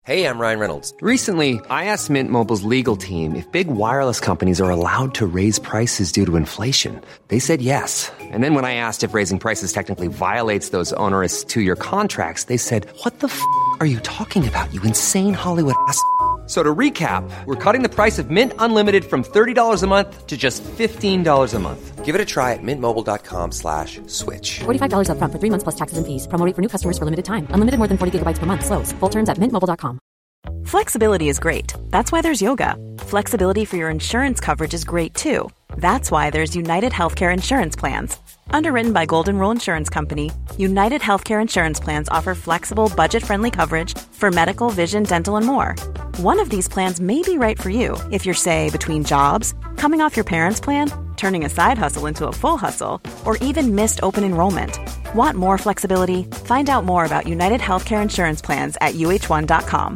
Hey, I'm Ryan Reynolds. Recently, I asked Mint Mobile's legal team if big wireless companies are allowed to raise prices due to inflation. They said yes. And then when I asked if raising prices technically violates those onerous two-year contracts, they said, "What the f*** are you talking about, you insane Hollywood ass?" So to recap, we're cutting the price of Mint Unlimited from $30 a month to just $15 a month. Give it a try at mintmobile.com/switch. $45 up front for 3 months plus taxes and fees. Promo rate for new customers for limited time. Unlimited more than 40 gigabytes per month. Slows full terms at mintmobile.com. Flexibility is great. That's why there's yoga. Flexibility for your insurance coverage is great too. That's why there's United Healthcare Insurance Plans. Underwritten by Golden Rule Insurance Company, United Healthcare Insurance Plans offer flexible, budget-friendly coverage for medical, vision, dental, and more. One of these plans may be right for you if you're, say, between jobs, coming off your parents' plan, turning a side hustle into a full hustle, or even missed open enrollment. Want more flexibility? Find out more about United Healthcare Insurance Plans at uh1.com.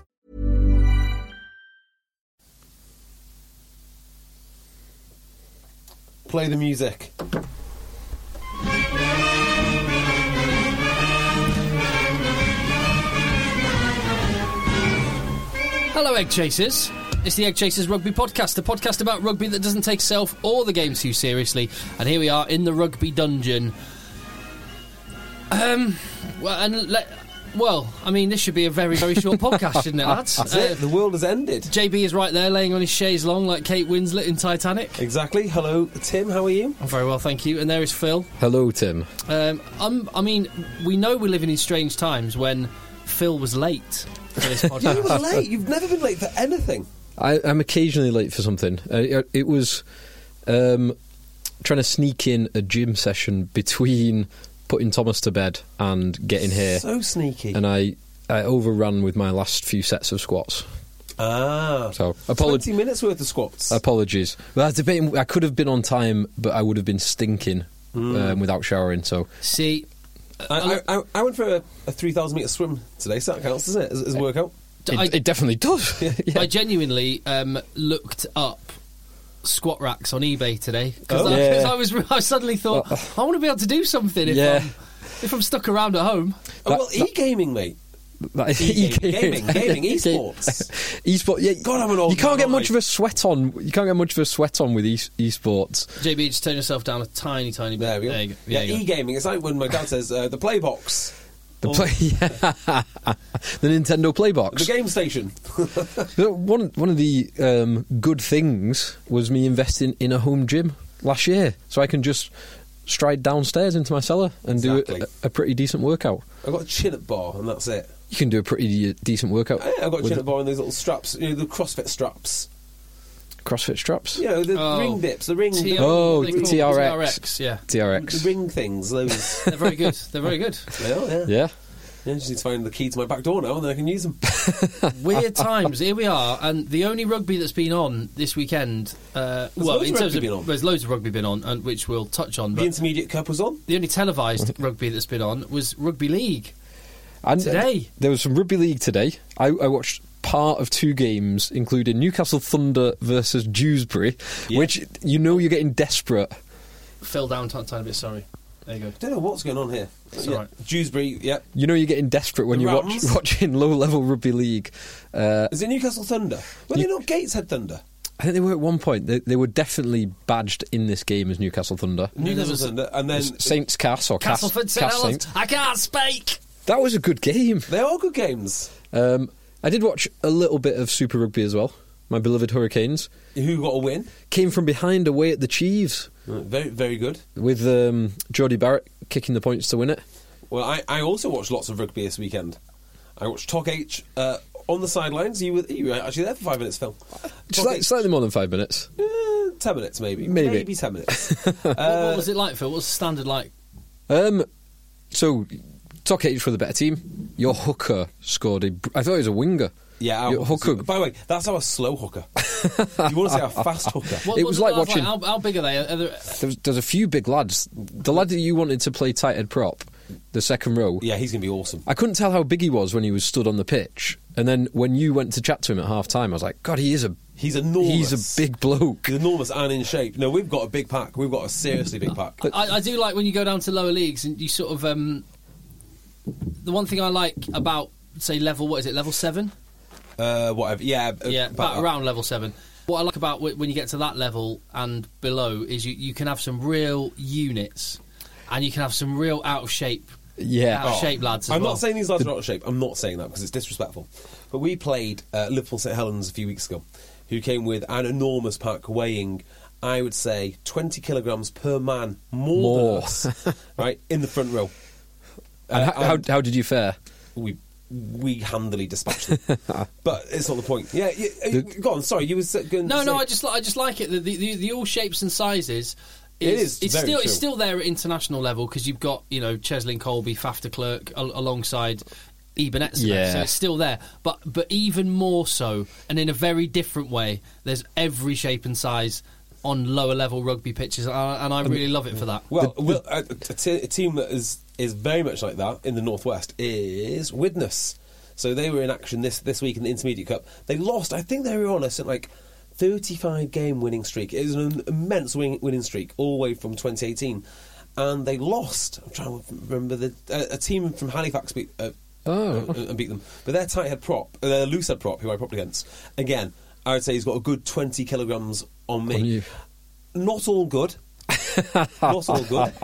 Play the music. Hello, Egg Chasers. It's the Egg Chasers Rugby Podcast, the podcast about rugby that doesn't take itself or the game too seriously. And here we are in the rugby dungeon. This should be a very, very short podcast, shouldn't it, lads? That's it. The world has ended. JB is right there, laying on his chaise long like Kate Winslet in Titanic. Exactly. Hello, Tim. How are you? I'm very well, thank you. And there is Phil. Hello, Tim. We know we're living in strange times when Phil was late for this podcast. You were late. You've never been late for anything. I'm occasionally late for something. It was trying to sneak in a gym session between putting Thomas to bed and getting here. So sneaky. And I overran with my last few sets of squats. So 20 minutes worth of squats. Apologies. Well, I was debating, I could have been on time, but I would have been stinking without showering. So see, I went for a 3,000 metre swim today, so that counts, doesn't it, as a workout? It definitely does. Yeah. I genuinely looked up squat racks on eBay today because I suddenly thought I want to be able to do something if I'm stuck around at home. E-gaming, mate. Gaming, esports. Esports, yeah. God, I'm an old You can't man, get much of a sweat on. You can't get much of a sweat on with esports. JB, just turn yourself down a tiny bit. There we go. There you go. E-gaming. It's like when my dad says the play box. The Nintendo Playbox. The game station. One of the good things was me investing in a home gym last year, so I can just stride downstairs into my cellar and do a pretty decent workout. I've got a chin-up bar and that's it. You can do a pretty decent workout. I've got a chin-up bar and those little straps, the CrossFit straps. CrossFit straps? Yeah, the ring dips, the ring... TRX. Yeah. TRX. The ring things, those... They're very good. They're very good. They are, yeah. Yeah. Yeah, I just need to find the key to my back door now and then I can use them. Weird times. Here we are, and the only rugby that's been on this weekend... there's loads of rugby been on, and which we'll touch on. The but Intermediate Cup was on. The only televised rugby that's been on was Rugby League. And today. There was some Rugby League today. I watched part of two games, including Newcastle Thunder versus Dewsbury, which you're getting desperate. Fell down a tiny bit, sorry. There you go. I don't know what's going on here. It's all right. Dewsbury, yeah. You know you're getting desperate when you're watching low-level Rugby League. Is it Newcastle Thunder? Were they not Gateshead Thunder? I think they were at one point. They were definitely badged in this game as Newcastle Thunder. Newcastle Thunder, and then... Saints Cass or Castleford Saints. I can't speak! That was a good game. They are good games. I did watch a little bit of Super Rugby as well. My beloved Hurricanes. Who got a win? Came from behind away at the Chiefs. Very, very good. With Jody Barrett kicking the points to win it. Well, I also watched lots of rugby this weekend. I watched Tok H on the sidelines. You were actually there for 5 minutes, Phil. Slightly more than 5 minutes. 10 minutes, maybe. Maybe 10 minutes. What was it like, Phil? What was the standard like? So, Tok H were the better team. Your hooker scored I thought he was a winger. Yeah, hooker. By the way, that's our slow hooker. You want to say our fast hooker? It was like watching. How big are they? There's a few big lads. The lad that you wanted to play tight head prop, the second row. Yeah, he's going to be awesome. I couldn't tell how big he was when he was stood on the pitch, and then when you went to chat to him at half time, I was like, God, he's enormous. He's a big bloke. He's enormous and in shape. No, we've got a big pack. We've got a seriously big pack. I do like when you go down to lower leagues and you sort of. The one thing I like about say level, what is it, level 7? Whatever, about around level 7. What I like about when you get to that level and below is you can have some real units, and you can have some real out of shape lads. I'm not saying these lads are out of shape. I'm not saying that because it's disrespectful. But we played Liverpool St Helens a few weeks ago, who came with an enormous pack weighing, I would say, 20 kilograms per man more than us, right, in the front row. And how did you fare? We handily dispatched them, but it's not the point. Yeah, go on. Sorry, you were going. No. I just like it. The all shapes and sizes. It's still there at international level because you've got Cheslin Colby, Faf de Klerk alongside Ibanez. Yeah. So it's still there, but even more so, and in a very different way. There's every shape and size on lower level rugby pitches, and I really love it for that. Well, a team that is very much like that in the Northwest is Widnes. So they were in action this week in the Intermediate Cup. They lost. I think they were on a 35-game winning streak. It was an immense winning streak all the way from 2018, and they lost. I'm trying to remember a team from Halifax beat them, but their tight head prop, their loose head prop, who I propped against, again, I would say he's got a good 20 kilograms on me. On you. Not all good. Not all good.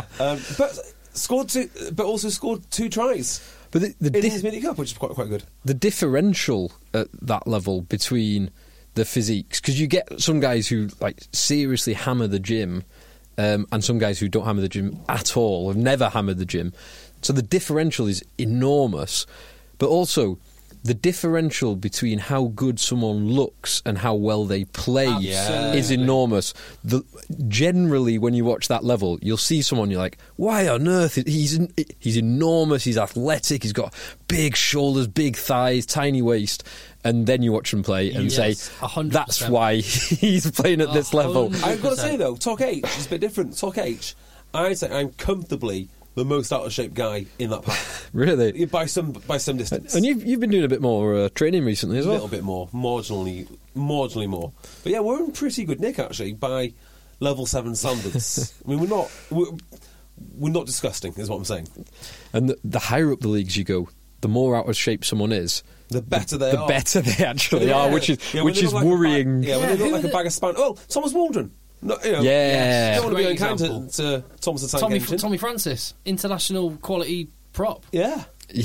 But also scored 2 tries. But in the Intermediate Cup, which is quite good. The differential at that level between the physiques, because you get some guys who seriously hammer the gym, and some guys who don't hammer the gym at all, have never hammered the gym. So the differential is enormous, but also the differential between how good someone looks and how well they play is enormous. Generally, when you watch that level, you'll see someone, you're like, why on earth? He's enormous, he's athletic, he's got big shoulders, big thighs, tiny waist. And then you watch him play and say, 100%. That's why he's playing at this level. I've got to say, though, Tok H is a bit different. Tok H, I'd say I'm comfortably the most out of shape guy in that pack. Really? By some distance. And you've been doing a bit more training recently as well. A little bit more, marginally more. But yeah, we're in pretty good nick actually by level 7 standards. I mean, we're not disgusting, is what I'm saying. And the higher up the leagues you go, the more out of shape someone is, the better they are. The better they actually are, which is worrying. When they look like a bag of span. Oh, Thomas Waldron. No, don't want to be unkind to Thomas the Tank Engine. Tommy Francis, international quality prop. Yeah.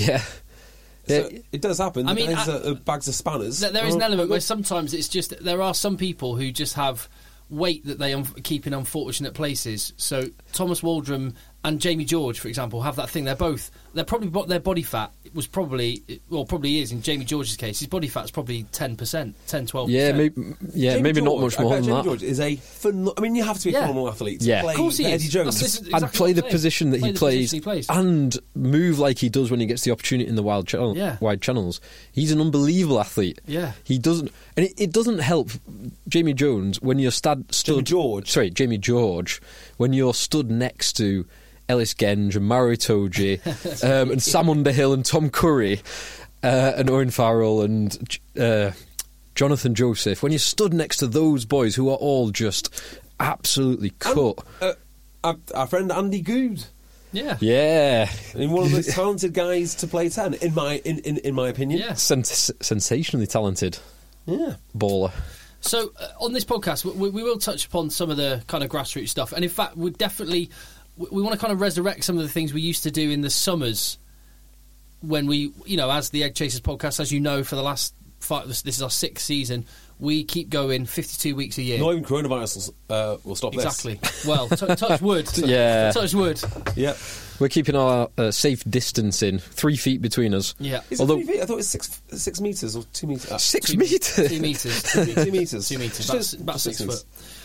So it does happen. I mean, bags of spanners. There is an element where sometimes it's just there are some people who just have weight that they keep in unfortunate places. So Thomas Waldron and Jamie George, for example, have that thing. They're probably their body fat was probably is in Jamie George's case. His body fat is probably 10%, 10-12%. Maybe not much more than Jamie that. George is a phenomenal. I mean, you have to be a phenomenal athlete to play of course he Eddie is. Jones Exactly play the position that he plays and move like he does when he gets the opportunity in the wide channels. He's an unbelievable athlete. Yeah, he doesn't, and it doesn't help Jamie Jones when you're Jamie George, when you're stood next to Ellis Genge and Mario Itoje and Sam Underhill and Tom Curry and Owen Farrell and Jonathan Joseph, when you stood next to those boys who are all just absolutely cut. Our friend Andy Good. Yeah. And one of the most talented guys to play 10, in my opinion. Yeah. Sensationally talented. Yeah. Baller. So on this podcast, we will touch upon some of the kind of grassroots stuff. And in fact, we want to kind of resurrect some of the things we used to do in the summers when we, as the Egg Chasers podcast, as you know, for the last 5, this is our 6th season, we keep going 52 weeks a year. Not even coronavirus will stop exactly. This. Well, touch wood. Yeah. Touch wood. Yeah. We're keeping our safe distancing 3 feet between us. Yeah. Is it 3 feet? I thought it was 6 metres or 2 metres. 6 metres? 2 metres. 2 metres. 2 metres. About 6 foot.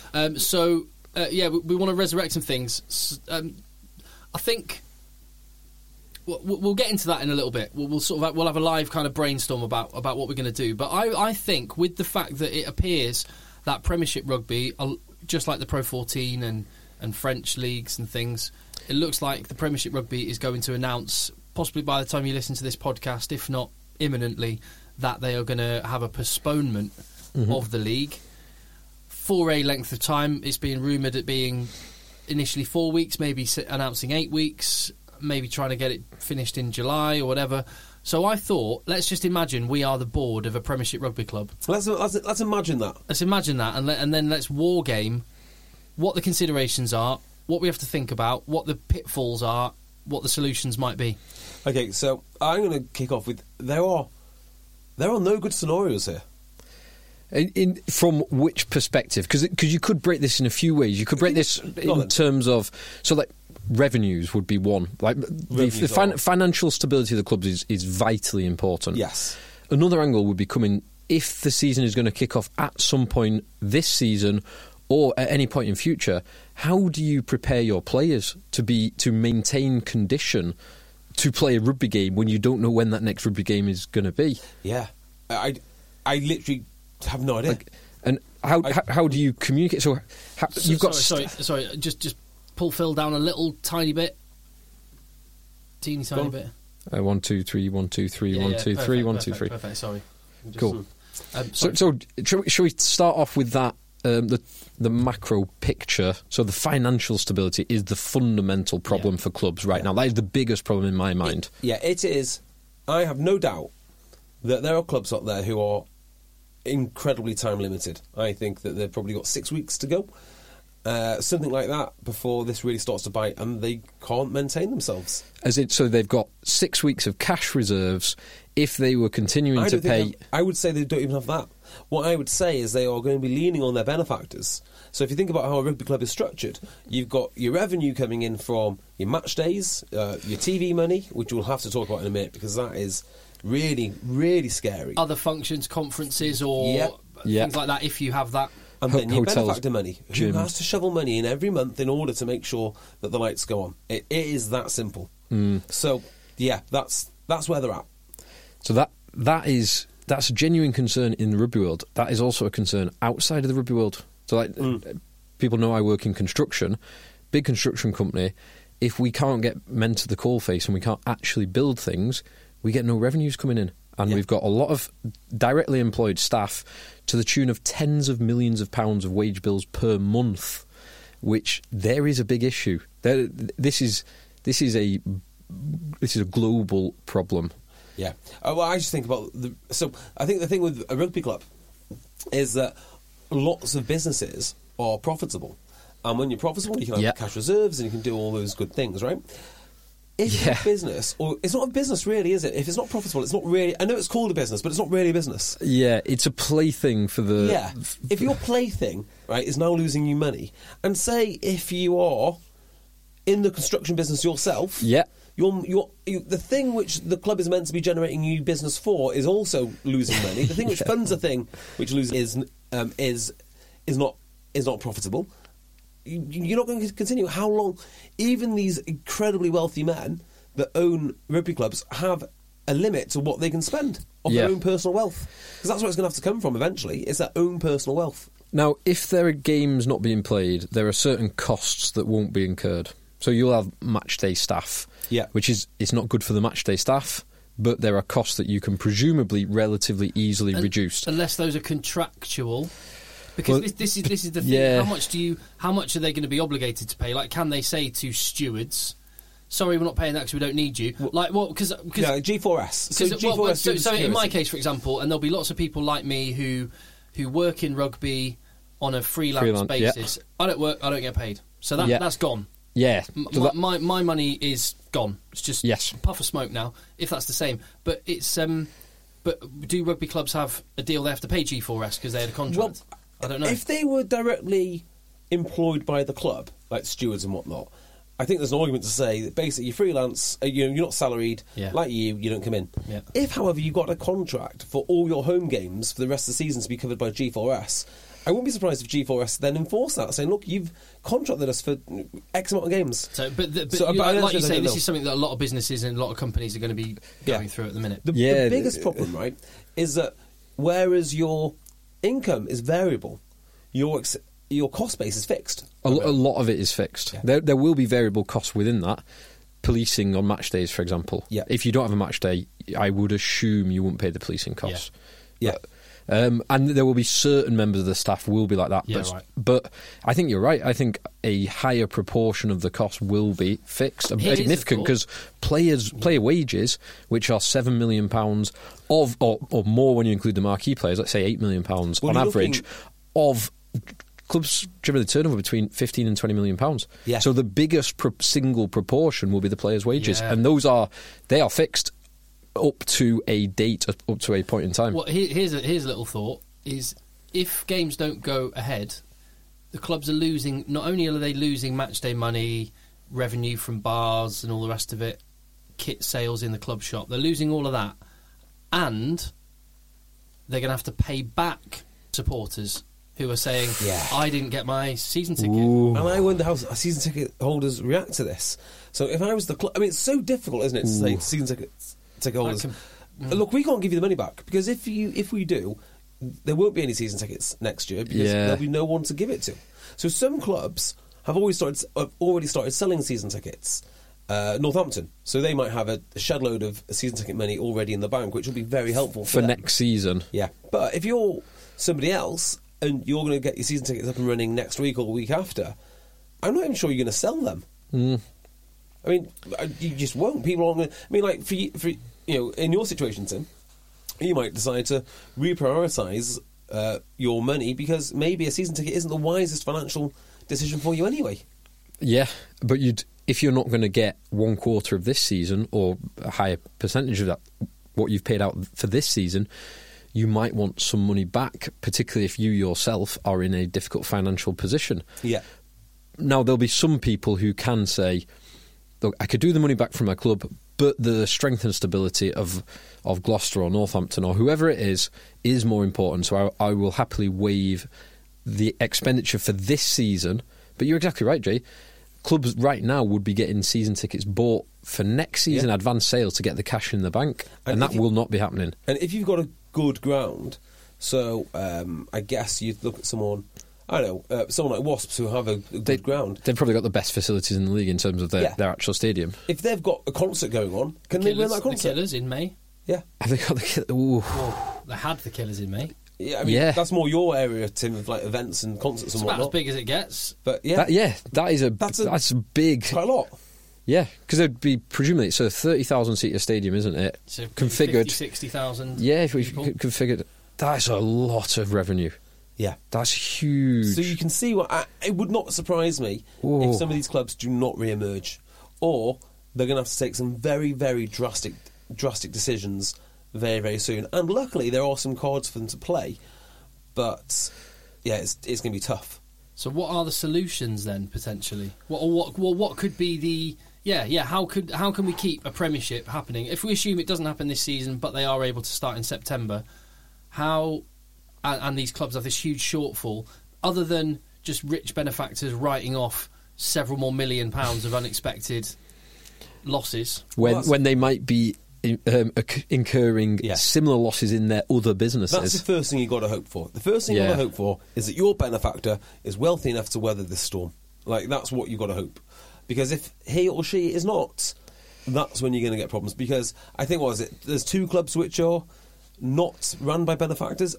We want to resurrect some things. I think we'll get into that in a little bit. We'll have a live kind of brainstorm about what we're going to do. But I think with the fact that it appears that Premiership rugby, just like the Pro 14 and French leagues and things, it looks like the Premiership rugby is going to announce, possibly by the time you listen to this podcast, if not imminently, that they are going to have a postponement of the league for a length of time. It's being rumoured at being initially 4 weeks, maybe announcing 8 weeks, maybe trying to get it finished in July or whatever. So I thought, let's just imagine we are the board of a Premiership rugby club. Let's imagine that. Let's imagine that, and then let's war game what the considerations are, what we have to think about, what the pitfalls are, what the solutions might be. Okay, so I'm going to kick off with there are no good scenarios here. From which perspective? Because you could break this in a few ways. You could break this in terms of revenues would be one. Like the financial stability of the clubs is vitally important. Yes. Another angle would be coming if the season is going to kick off at some point this season or at any point in future. How do you prepare your players to maintain condition to play a rugby game when you don't know when that next rugby game is going to be? Yeah, I literally have no idea. And how do you communicate? So you've got sorry. Just pull Phil down a little tiny bit, teeny tiny bit. 1 2 3 1 2 3 1 2 3 1 2 3. Perfect. Sorry. Cool. So shall we start off with that? The macro picture, so the financial stability is the fundamental problem for clubs right now. That is the biggest problem in my mind. It is. I have no doubt that there are clubs out there who are incredibly time limited. I think that they've probably got 6 weeks to go, something like that, before this really starts to bite, and they can't maintain themselves. So they've got 6 weeks of cash reserves. If they were continuing to pay... I would say they don't even have that. What I would say is they are going to be leaning on their benefactors. So if you think about how a rugby club is structured, you've got your revenue coming in from your match days, your TV money, which we'll have to talk about in a minute, because that is really, really scary. Other functions, conferences, or things like that, if you have that. And then your hotels, benefactor money. Who has to shovel money in every month in order to make sure that the lights go on? It is that simple. So, that's where they're at. So that's a genuine concern in the rugby world. That is also a concern outside of the rugby world. So, people know I work in construction, big construction company. If we can't get men to the coalface and we can't actually build things, we get no revenues coming in. And we've got a lot of directly employed staff to the tune of tens of millions of pounds of wage bills per month, which there is a big issue. This is a global problem. Yeah. Well, I just think about so I think the thing with a rugby club is that lots of businesses are profitable, and when you're profitable, you can have cash reserves and you can do all those good things, right? If you're a business, or it's not a business really, is it? If it's not profitable, it's not really. I know it's called a business, but it's not really a business. Yeah, it's a plaything for the. Yeah. If your plaything, right, is now losing you money, and say if you are in the construction business yourself, the thing which the club is meant to be generating you business for is also losing money. The thing which funds a thing which loses is not profitable. You're not going to continue. How long? Even these incredibly wealthy men that own rugby clubs have a limit to what they can spend of their own personal wealth, because that's where it's going to have to come from eventually. It's their own personal wealth. Now, if there are games not being played, there are certain costs that won't be incurred. So you'll have match day staff, which is it's not good for the match day staff, but there are costs that you can presumably relatively easily reduce, unless those are contractual. Because this is the thing. How much are they going to be obligated to pay? Like, can they say to stewards, "Sorry, we're not paying that because we don't need you"? Because G4S. So in my case, for example, and there'll be lots of people like me who work in rugby on a freelance basis. I don't work. I don't get paid. So that's gone. Yeah, my money is gone. It's just a puff of smoke now. If that's the same, but it's But do rugby clubs have a deal they have to pay G4S because they had a contract? Well, I don't know. If they were directly employed by the club, like stewards and whatnot, I think there's an argument to say that basically you're freelance, you're not salaried, like you don't come in. Yeah. If, however, you got a contract for all your home games for the rest of the season to be covered by G4S, I wouldn't be surprised if G4S then enforced that, saying, look, you've contracted us for X amount of games. Like you say, this is something that a lot of businesses and a lot of companies are going to be going through at the minute. The biggest problem, right, is that whereas your income is variable, your cost base is fixed. A lot of it is fixed. Yeah. There will be variable costs within that. Policing on match days, for example. Yeah. If you don't have a match day, I would assume you wouldn't pay the policing costs. Yeah. And there will be certain members of the staff will be like that. Yeah, but, right. but I think you're right. I think a higher proportion of the cost will be fixed, Here's significant, the thought. because player wages, which are £7 million of, or more when you include the marquee players, let's say £8 million Well, on you're average, looking- of clubs generally turnover between 15 and 20 million pounds. Yeah. So the biggest single proportion will be the players' wages, Yeah. and they are fixed up to a date, up to a point in time. Well, here's a little thought: is if games don't go ahead, the clubs are losing. Not only are they losing match day money, revenue from bars, and all the rest of it, kit sales in the club shop. They're losing all of that, and they're going to have to pay back supporters who are saying, Yeah. "I didn't get my season ticket." And I wonder how season ticket holders react to this. So if I was the club, I mean, it's so difficult, isn't it, to say to season ticket holders, look, we can't give you the money back, because if we do, there won't be any season tickets next year, because there'll be no one to give it to. So some clubs have already started selling season tickets. Northampton, so they might have a shed load of season ticket money already in the bank, which will be very helpful for them. next season. Yeah, but if you're somebody else and you're going to get your season tickets up and running next week or the week after, I'm not even sure you're going to sell them. I mean, you just won't. People aren't going to... I mean, like, for you know, in your situation, Tim, you might decide to reprioritise your money, because maybe a season ticket isn't the wisest financial decision for you anyway. Yeah, but if you're not going to get 1/4 of this season, or a higher percentage of that, what you've paid out for this season, you might want some money back, particularly if you yourself are in a difficult financial position. Yeah. Now, there'll be some people who can say, look, I could do the money back from my club, but the strength and stability of Gloucester or Northampton or whoever it is more important, so I will happily waive the expenditure for this season. But you're exactly right, Jay. Clubs right now would be getting season tickets bought for next season, advance sales, to get the cash in the bank, and that will not be happening. And if you've got a good ground, so I guess you'd look at someone... I don't know, someone like Wasps who have a good ground. They've probably got the best facilities in the league in terms of their actual stadium. If they've got a concert going on, can they win that concert? The Killers in May. Yeah. Have they got the Killers? Ooh. They had the Killers in May. Yeah, I mean, that's more your area, Tim, of like events and concerts and It's about whatnot. as big as it gets. But yeah. That's a big... Quite a lot. Yeah, because there'd be, presumably, it's a 30,000 seater stadium, isn't it? So configured. 60,000. Yeah, if we configured... That's a lot of revenue. Yeah. That's huge. So you can see it would not surprise me if some of these clubs do not re-emerge, or they're going to have to take some very, very drastic decisions very, very soon. And luckily, there are some cards for them to play, but yeah, it's going to be tough. So what are the solutions then, potentially? What could be the... how can we keep a Premiership happening? If we assume it doesn't happen this season, but they are able to start in September, how... And these clubs have this huge shortfall, other than just rich benefactors writing off several more £1 million of unexpected losses. When they might be incurring similar losses in their other businesses. That's the first thing you've got to hope for. The first thing you've got to hope for is that your benefactor is wealthy enough to weather this storm. Like, that's what you've got to hope. Because if he or she is not, that's when you're going to get problems. Because I think, there's two clubs which are not run by benefactors.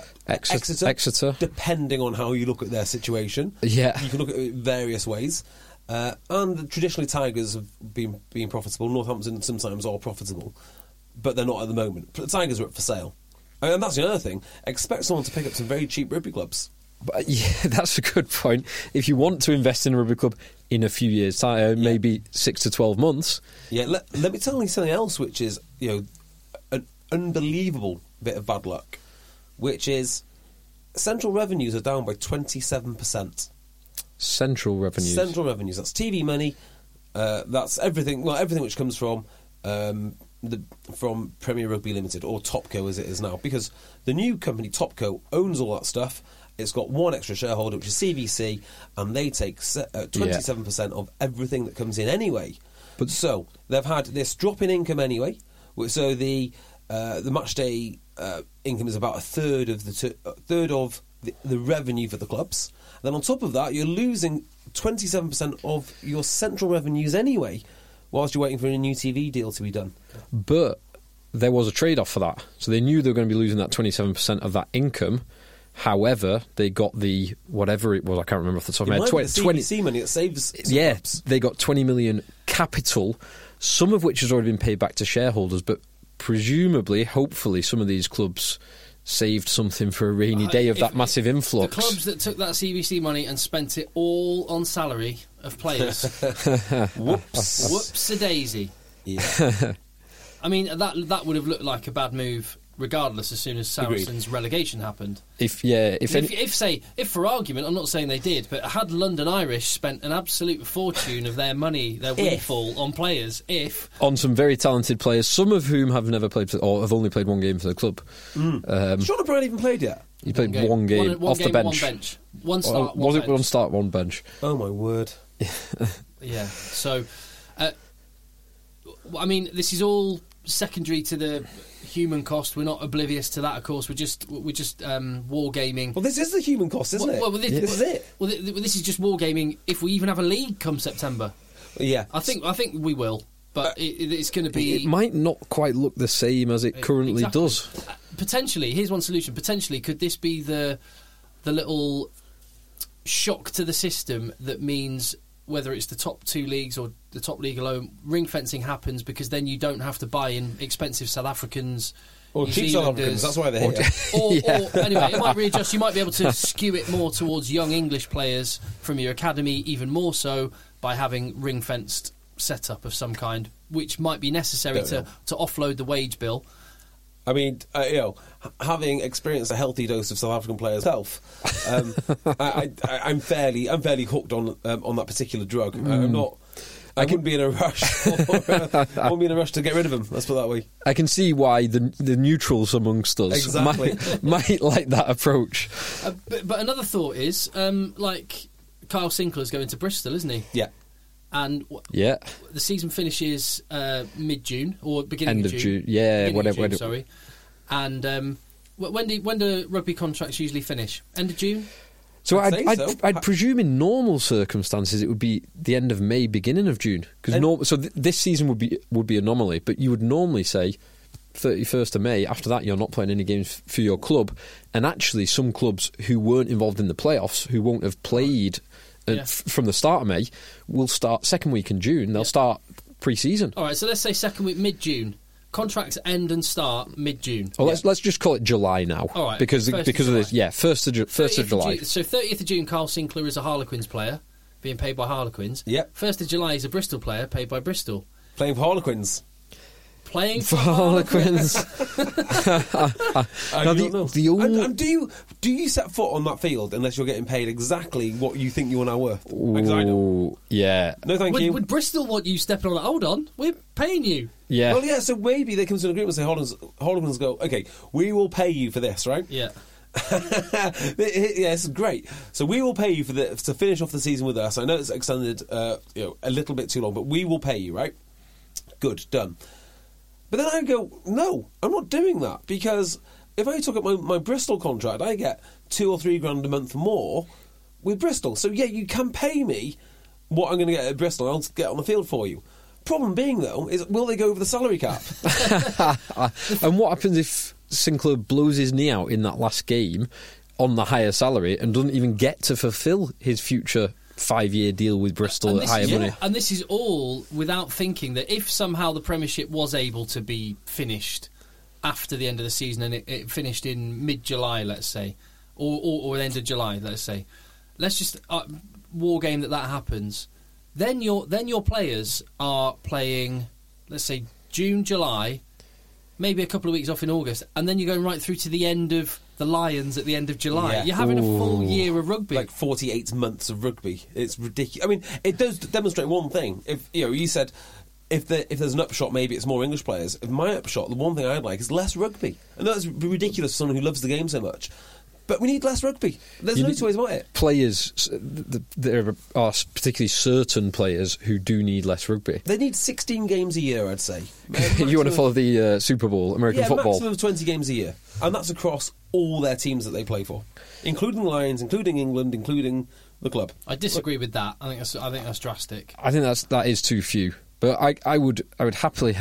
Exeter, depending on how you look at their situation. Yeah. You can look at it various ways. And traditionally Tigers have been profitable. Northampton sometimes are profitable, but they're not at the moment. The Tigers are up for sale. And that's the other thing. Expect someone to pick up some very cheap rugby clubs. But yeah, that's a good point. If you want to invest in a rugby club in a few years' time, maybe 6 to 12 months. Yeah, let me tell you something else, which is, an unbelievable bit of bad luck, which is central revenues are down by 27%. Central revenues, that's TV money, that's everything which comes from from Premier Rugby Limited, or Topco as it is now, because the new company Topco owns all that stuff. It's got one extra shareholder, which is CVC, and they take 27% of everything that comes in anyway. But so they've had this drop in income anyway. So the match day income is about a third of the revenue for the clubs. Then on top of that, you're losing 27% of your central revenues anyway, whilst you're waiting for a new TV deal to be done. But there was a trade-off for that. So they knew they were going to be losing that 27% of that income. However, they got the whatever it was. I can't remember off the top of my head. It might be the CVC money that saves. Yeah, they got 20 million capital, some of which has already been paid back to shareholders. But presumably, hopefully, some of these clubs saved something for a rainy day of that massive influx. The clubs that took that CVC money and spent it all on salary of players. Whoops-a-daisy. Yeah. I mean, that would have looked like a bad move regardless as soon as Saracens' relegation happened. If for argument, I'm not saying they did, but had London Irish spent an absolute fortune of their money, their windfall on players, on some very talented players, some of whom have never played or have only played one game for the club. Sean O'Brien even played yet? He played one game off the bench. One start, was it one start, one bench? Oh my word! Yeah. So, I mean, this is all secondary to the human cost. We're not oblivious to that, of course. We're just wargaming. Well, this is the human cost, isn't it? This is it. Well, this is just wargaming. If we even have a league come September, yeah, I think we will. But it's going to be. It might not quite look the same as it currently does. Potentially, here's one solution. Potentially, could this be the little shock to the system that means, whether it's the top two leagues or the top league alone, ring fencing happens because then you don't have to buy in expensive South Africans or cheap South Africans. That's why they're here. Or anyway, it might readjust. You might be able to skew it more towards young English players from your academy, even more so by having ring fenced setup of some kind, which might be necessary to offload the wage bill. I mean, having experienced a healthy dose of South African players myself, I'm fairly hooked on that particular drug. I wouldn't be in a rush. I wouldn't be in a rush to get rid of them. Let's put it that way. I can see why the neutrals amongst us might like that approach. But another thought is, like Kyle Sinclair's going to Bristol, isn't he? Yeah. And the season finishes mid-June or beginning of June. Yeah, whatever. Sorry. And when do rugby contracts usually finish? End of June? So I'd presume in normal circumstances it would be the end of May, beginning of June. So this season would be anomaly, but you would normally say 31st of May. After that, you're not playing any games for your club. And actually, some clubs who weren't involved in the playoffs, who won't have played from the start of May, will start second week in June. They'll start pre-season. All right, so let's say second week, mid-June. Contracts end and start mid-June. Well, let's just call it July now. All right, because of this. Yeah, 1st of July. So 30th of June, Carl Sinclair is a Harlequins player, being paid by Harlequins. Yep. 1st of July is a Bristol player, paid by Bristol. Playing for Harlequins. Playing for Harlequins. Do you set foot on that field unless you're getting paid exactly what you think you're now worth? Ooh, yeah. No, thank you. Would Bristol want you stepping on that? Hold on, we're paying you. Yeah. Well, yeah. So maybe they come to an agreement and say, Harlequins go, okay, we will pay you for this, right? Yeah. Yeah, it's great. So we will pay you to finish off the season with us. I know it's extended, a little bit too long, but we will pay you, right? Good, done. But then I go, no, I'm not doing that, because if I took up my Bristol contract, I get $2 or $3 grand a month more with Bristol. So yeah, you can pay me what I'm going to get at Bristol, and I'll get on the field for you. Problem being, though, is will they go over the salary cap? And what happens if Sinclair blows his knee out in that last game on the higher salary and doesn't even get to fulfil his future 5-year deal with Bristol at higher money? And this is all without thinking that if somehow the Premiership was able to be finished after the end of the season, and it finished in mid-July, let's say, or the end of July, let's say, let's just war game that happens. Then your players are playing, let's say, June, July, maybe a couple of weeks off in August, and then you're going right through to the end of the Lions at the end of July. Yeah. You're having a full year of rugby. Like 48 months of rugby. It's ridiculous. I mean, it does demonstrate one thing. If you said if there's an upshot, maybe it's more English players. If my upshot, the one thing I'd like is less rugby. I know that's ridiculous for someone who loves the game so much. But we need less rugby. There's no two ways about it. Players, there are particularly certain players who do need less rugby. They need 16 games a year, I'd say. You want to follow the Super Bowl, American football? Maximum of 20 games a year. And that's across all their teams that they play for, including the Lions, including England, including the club. I disagree with that. I think that's drastic. I think that is too few. But I would happily have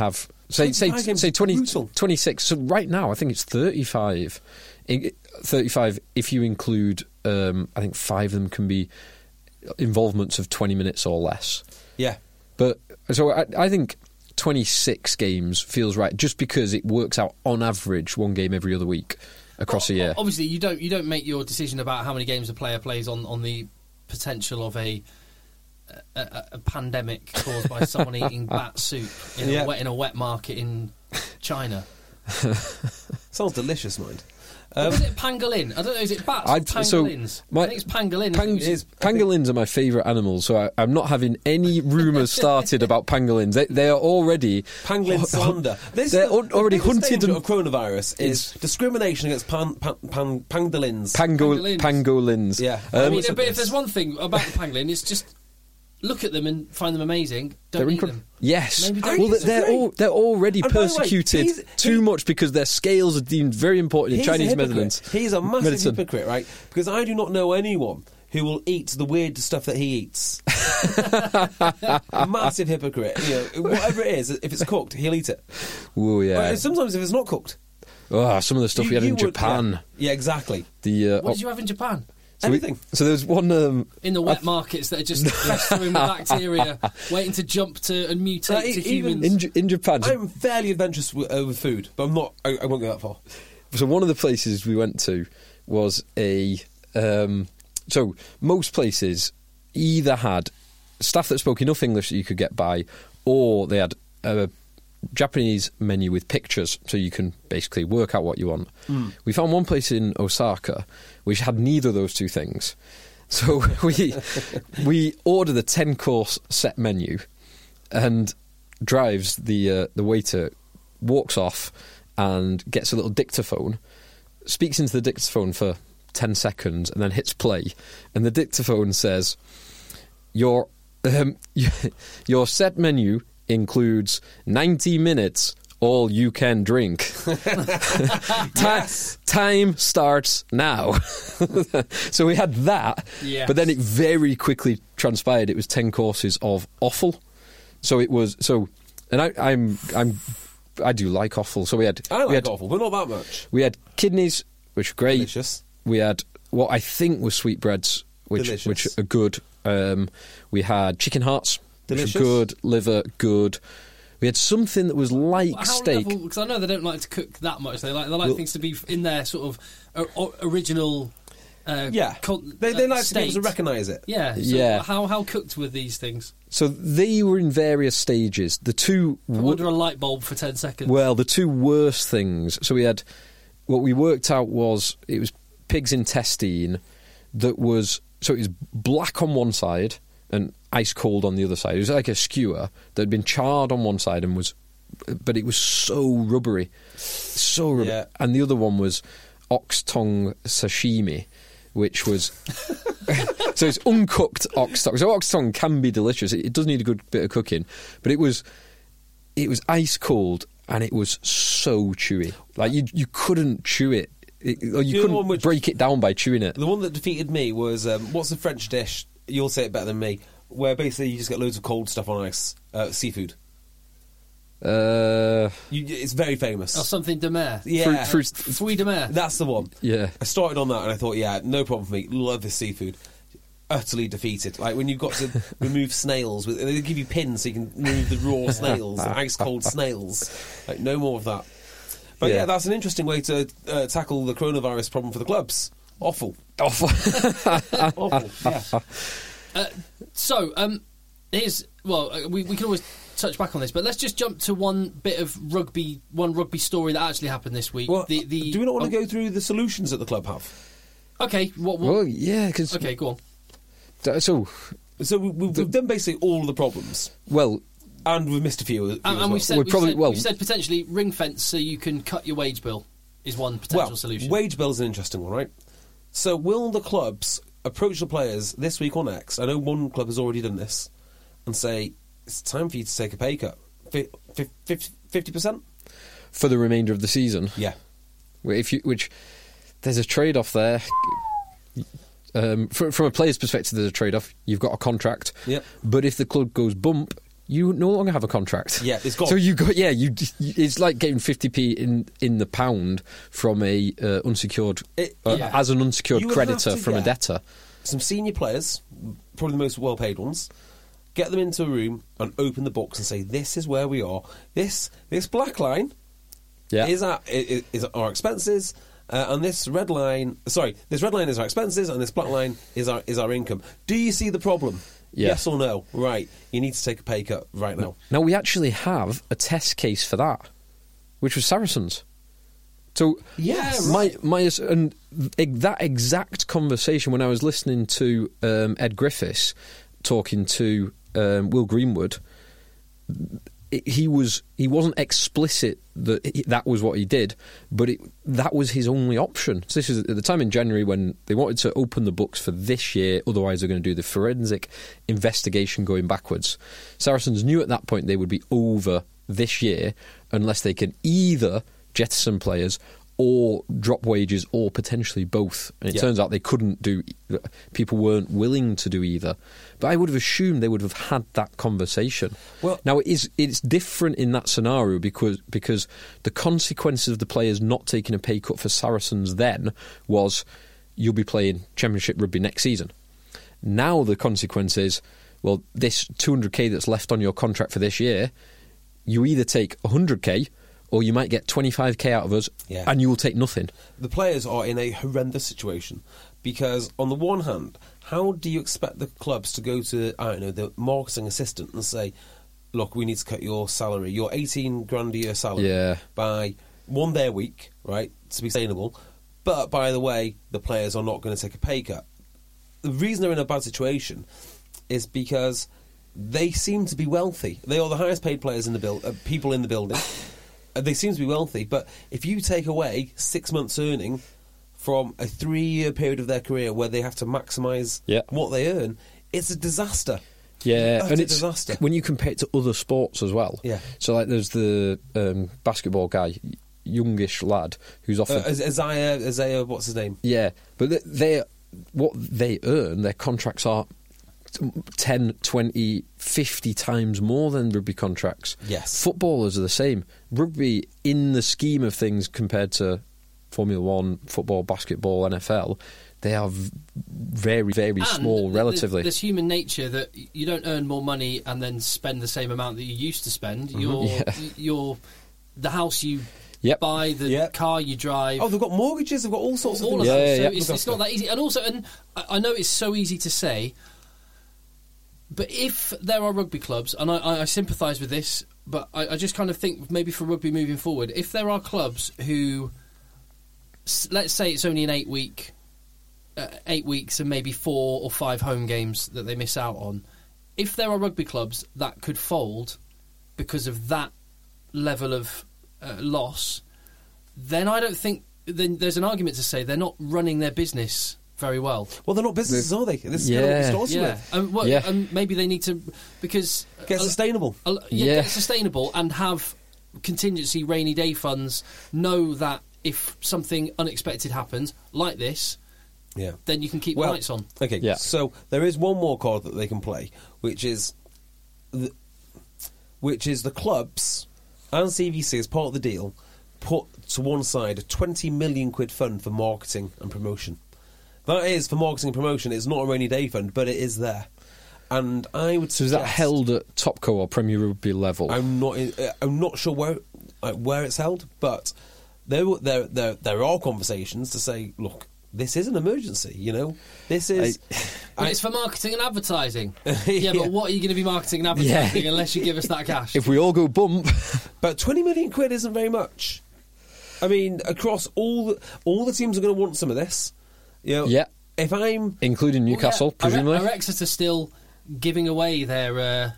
Say 25 games 20, brutal. 26. So right now, I think it's 35. 35 if you include, I think 5 of them can be involvements of 20 minutes or less. Yeah. But so I think 26 games feels right, just because it works out on average 1 game every other week across a year. Obviously, you don't make your decision about how many games a player plays on the potential of a pandemic caused by someone eating bat soup in a wet market in China. Sounds delicious, mind. What is it, pangolin? I don't know, is it bats or pangolins? I think it's pangolin. Pangolins are my favourite animals, so I'm not having any rumours started about pangolins. They are already... Pangolin slander. They're already hunted of coronavirus is discrimination against pangolins. Pangolins. Yeah. But if there's one thing about the pangolin, it's just... look at them and find them amazing. Don't eat them. Yes. Maybe don't Well, eat them. they're already And by the way, persecuted too much because their scales are deemed very important in He's Chinese a hypocrite. medicine. He's a massive hypocrite, right? Because I do not know anyone who will eat the weird stuff that he eats. A massive hypocrite. You know, whatever it is, if it's cooked, he'll eat it. Oh yeah. But sometimes if it's not cooked, some of the stuff we had in Japan. Yeah, exactly. What did you have in Japan? Anything. So there was one... in the wet markets that are just festering with bacteria, waiting to jump to and mutate to humans. in Japan. I'm fairly adventurous with food, but I'm not. I won't go that far. So one of the places we went to was a... so most places either had staff that spoke enough English that you could get by, or they had a Japanese menu with pictures, so you can basically work out what you want. We found one place in Osaka which had neither of those two things. So we ordered a 10-course set menu, and drives the waiter walks off and gets a little dictaphone, speaks into the dictaphone for 10 seconds, and then hits play, and the dictaphone says, your set menu includes 90 minutes all you can drink. Time starts now. So we had that, but then it very quickly transpired it was 10 courses of offal. So it was and I do like offal. So we had offal, but not that much. We had kidneys, which were great. Delicious. We had what I think was sweetbreads, which are good. We had chicken hearts, delicious. Which are good. Liver, good. We had something that was like steak. Because I know they don't like to cook that much. They like things to be in their sort of original. They like to be able to recognise it. Yeah. So how cooked were these things? So they were in various stages. The two order a light bulb for 10 seconds. Well, the two worst things. So we had what we worked out was it was pig's intestine that was it was black on one side and ice cold on the other side. It was like a skewer that had been charred on one side but it was so rubbery. Yeah. And the other one was ox tongue sashimi, which was so it's uncooked ox tongue. So ox tongue can be delicious. It does need a good bit of cooking, but it was ice cold and it was so chewy. Like you couldn't chew it. Or you couldn't break it down by chewing it. The one that defeated me was what's the French dish? You'll say it better than me. Where basically you just get loads of cold stuff on ice, seafood. It's very famous. Oh, something de mer. Yeah, fruit de mer. That's the one. Yeah, I started on that and I thought, no problem for me. Love this seafood. Utterly defeated. Like when you've got to remove snails, they give you pins so you can remove the raw snails, ice cold snails. Like no more of that. But that's an interesting way to tackle the coronavirus problem for the clubs. Awful. Awful, yeah. Here's... Well, we can always touch back on this, but let's just jump to one rugby story that actually happened this week. Well, do we not want to go through the solutions that the club have? Okay. Well, yeah, because... Okay, go on. So we've done basically all of the problems. Well... And we've missed a few. And we've said potentially ring fence so you can cut your wage bill is one potential solution. Wage bill is an interesting one, right? So will the clubs approach the players this week or next? I know one club has already done this and say it's time for you to take a pay cut, 50% for the remainder of the season. Yeah, which there's a trade-off there. From a player's perspective, there's a trade-off. You've got a contract, yeah. But if the club goes bump, you no longer have a contract. Yeah, it's gone. So it's like getting 50p in the pound from a unsecured as an unsecured You would creditor have to from a get debtor. Some senior players, probably the most well-paid ones, get them into a room and open the books and say, "This is where we are. This black line is our expenses." And this red line is our expenses, and this black line is our income. Do you see the problem? Yeah. Yes or no? Right. You need to take a pay cut right now. Now, we actually have a test case for that, which was Saracens. So, Yes. that exact conversation, when I was listening to Ed Griffiths talking to Will Greenwood, he wasn't explicit that was what he did, but that was his only option. So this was at the time in January when they wanted to open the books for this year, otherwise they're going to do the forensic investigation going backwards. Saracens knew at that point they would be over this year unless they can either jettison players or drop wages, or potentially both. And it turns out they couldn't do. People weren't willing to do either. But I would have assumed they would have had that conversation. Well, now it's different in that scenario because the consequences of the players not taking a pay cut for Saracens then was you'll be playing Championship rugby next season. Now the consequence is, well, this 200k that's left on your contract for this year, you either take 100k. Or you might get 25k out of us, and you will take nothing. The players are in a horrendous situation because, on the one hand, how do you expect the clubs to go to, I don't know, the marketing assistant and say, "Look, we need to cut your salary, your 18 grand a year salary, by 1 day a week, right, to be sustainable. But by the way, the players are not going to take a pay cut." The reason they're in a bad situation is because they seem to be wealthy. They are the highest paid players in the people in the building. They seem to be wealthy, but if you take away 6 months' earning from a 3-year period of their career where they have to maximise what they earn, it's a disaster. Yeah, and it's a disaster. When you compare it to other sports as well. Yeah. So, like, there's the basketball guy, youngish lad, who's often... Isaiah, what's his name? Yeah, but what they earn, their contracts are 10, 20, 50 times more than rugby contracts. Yes. Footballers are the same. Rugby, in the scheme of things compared to Formula 1, football, basketball, NFL, they are very, very small relatively. There's human nature that you don't earn more money and then spend the same amount that you used to spend. You're the house you buy, the car you drive. Oh, they've got mortgages, they've got all sorts of things. So it's not that easy. And I know it's so easy to say, but if there are rugby clubs, and I sympathise with this, but I just kind of think maybe for rugby moving forward, if there are clubs who, let's say it's only an 8 weeks and maybe 4 or 5 home games that they miss out on, if there are rugby clubs that could fold because of that level of loss, then I don't think then there's an argument to say they're not running their business very well. Well, they're not businesses, are they? This is kind of what we started with. And maybe they need to, because get sustainable. Get sustainable and have contingency rainy day funds. Know that if something unexpected happens like this, then you can keep the lights on. Okay, so there is one more card that they can play, which is the clubs and CVC as part of the deal put to one side a 20 million quid fund for marketing and promotion. That is for marketing and promotion. It's not a rainy day fund, but it is there. And I would suggest... So is that held at Topco or Premier Rugby level? I'm not sure where it's held, but there are conversations to say, look, this is an emergency, you know? This is... it's for marketing and advertising. But what are you going to be marketing and advertising unless you give us that cash? If we all go bump... But 20 million quid isn't very much. I mean, across all the teams are going to want some of this. You know, if I'm... Including Newcastle, presumably. Are Exeter still giving away their...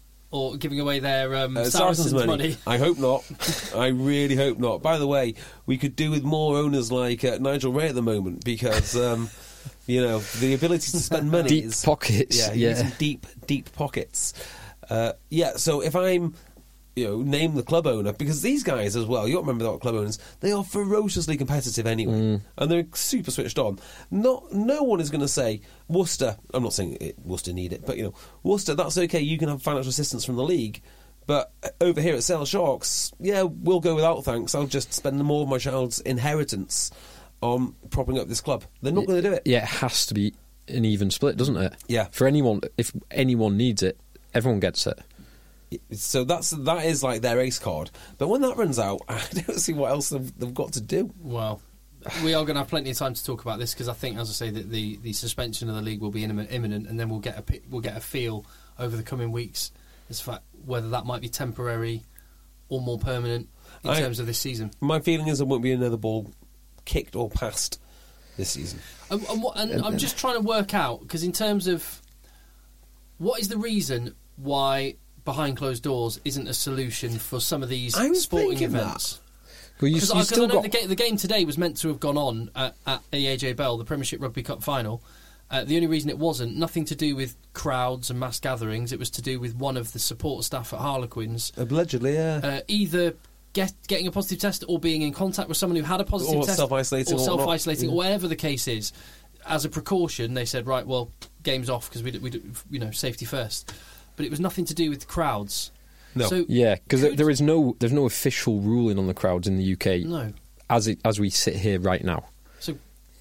Saracens money? I hope not. I really hope not. By the way, we could do with more owners like Nigel Ray at the moment because, you know, the ability to spend money deep is... pockets. Some deep pockets. So if I'm name the club owner, because these guys as well, you got to remember about club owners, they are ferociously competitive anyway, and they're super switched on. No one is going to say, Worcester, I'm not saying Worcester need it, but Worcester, that's okay, you can have financial assistance from the league, but over here at Sale Sharks, we'll go without thanks, I'll just spend more of my child's inheritance on propping up this club. They're not going to do it. Yeah, it has to be an even split, doesn't it? Yeah. For anyone, if anyone needs it, everyone gets it. So that is like their ace card. But when that runs out, I don't see what else they've got to do. Well, we are going to have plenty of time to talk about this, because I think, as I say, that the suspension of the league will be imminent, and then we'll get a feel over the coming weeks as to whether that might be temporary or more permanent in terms of this season. My feeling is there won't be another ball kicked or passed this season. And I'm just trying to work out, because in terms of what is the reason why behind closed doors isn't a solution for some of these sporting events. Because I know the game today was meant to have gone on at the AJ Bell, the Premiership Rugby Cup final. The only reason it wasn't, nothing to do with crowds and mass gatherings, it was to do with one of the support staff at Harlequins. Allegedly, yeah. Either getting a positive test or being in contact with someone who had a positive test. Self-isolating, or whatever the case is. As a precaution, they said, right, well, game's off because we safety first. But it was nothing to do with crowds. No. So because there's no official ruling on the crowds in the UK. No. As we sit here right now. So,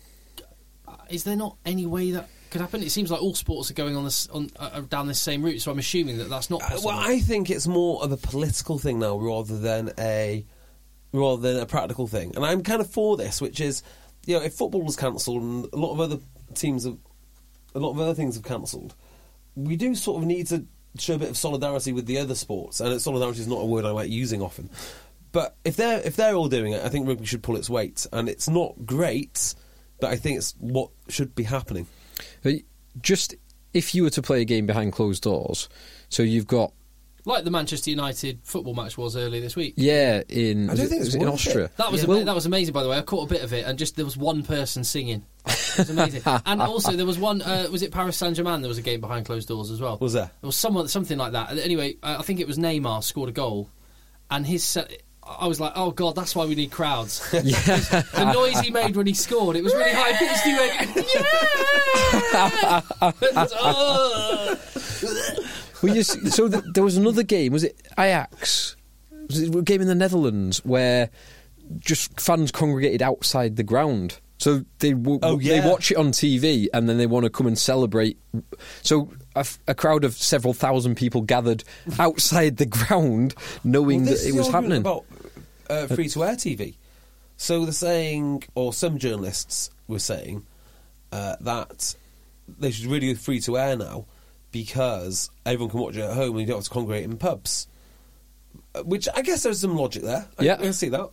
is there not any way that could happen? It seems like all sports are going down this same route. So I'm assuming that that's not possible. Well, I think it's more of a political thing now rather than a practical thing. And I'm kind of for this, which is, if football was cancelled and a lot of other things have cancelled, we do sort of need to show a bit of solidarity with the other sports, and solidarity is not a word I like using often. But if they're all doing it, I think rugby should pull its weight, and it's not great, but I think it's what should be happening. Just if you were to play a game behind closed doors, so you've got like the Manchester United football match was earlier this week. Yeah, in Austria. That was amazing, by the way. I caught a bit of it, and just there was one person singing. It was amazing. And also there was one. Was it Paris Saint-Germain? There was a game behind closed doors as well. Was there? There was something like that. Anyway, I think it was Neymar scored a goal, and I was like, oh God, that's why we need crowds. The noise he made when he scored, it was really high pitched. He went, yeah. So there was another game. Was it Ajax? Was it a game in the Netherlands where just fans congregated outside the ground? So they watch it on TV and then they want to come and celebrate. So a crowd of several thousand people gathered outside the ground, knowing that it was happening. About free-to-air TV. So they're saying, or some journalists were saying, that they should really go free-to-air now because everyone can watch it at home and you don't have to congregate in pubs. Which I guess there's some logic there. I can see that.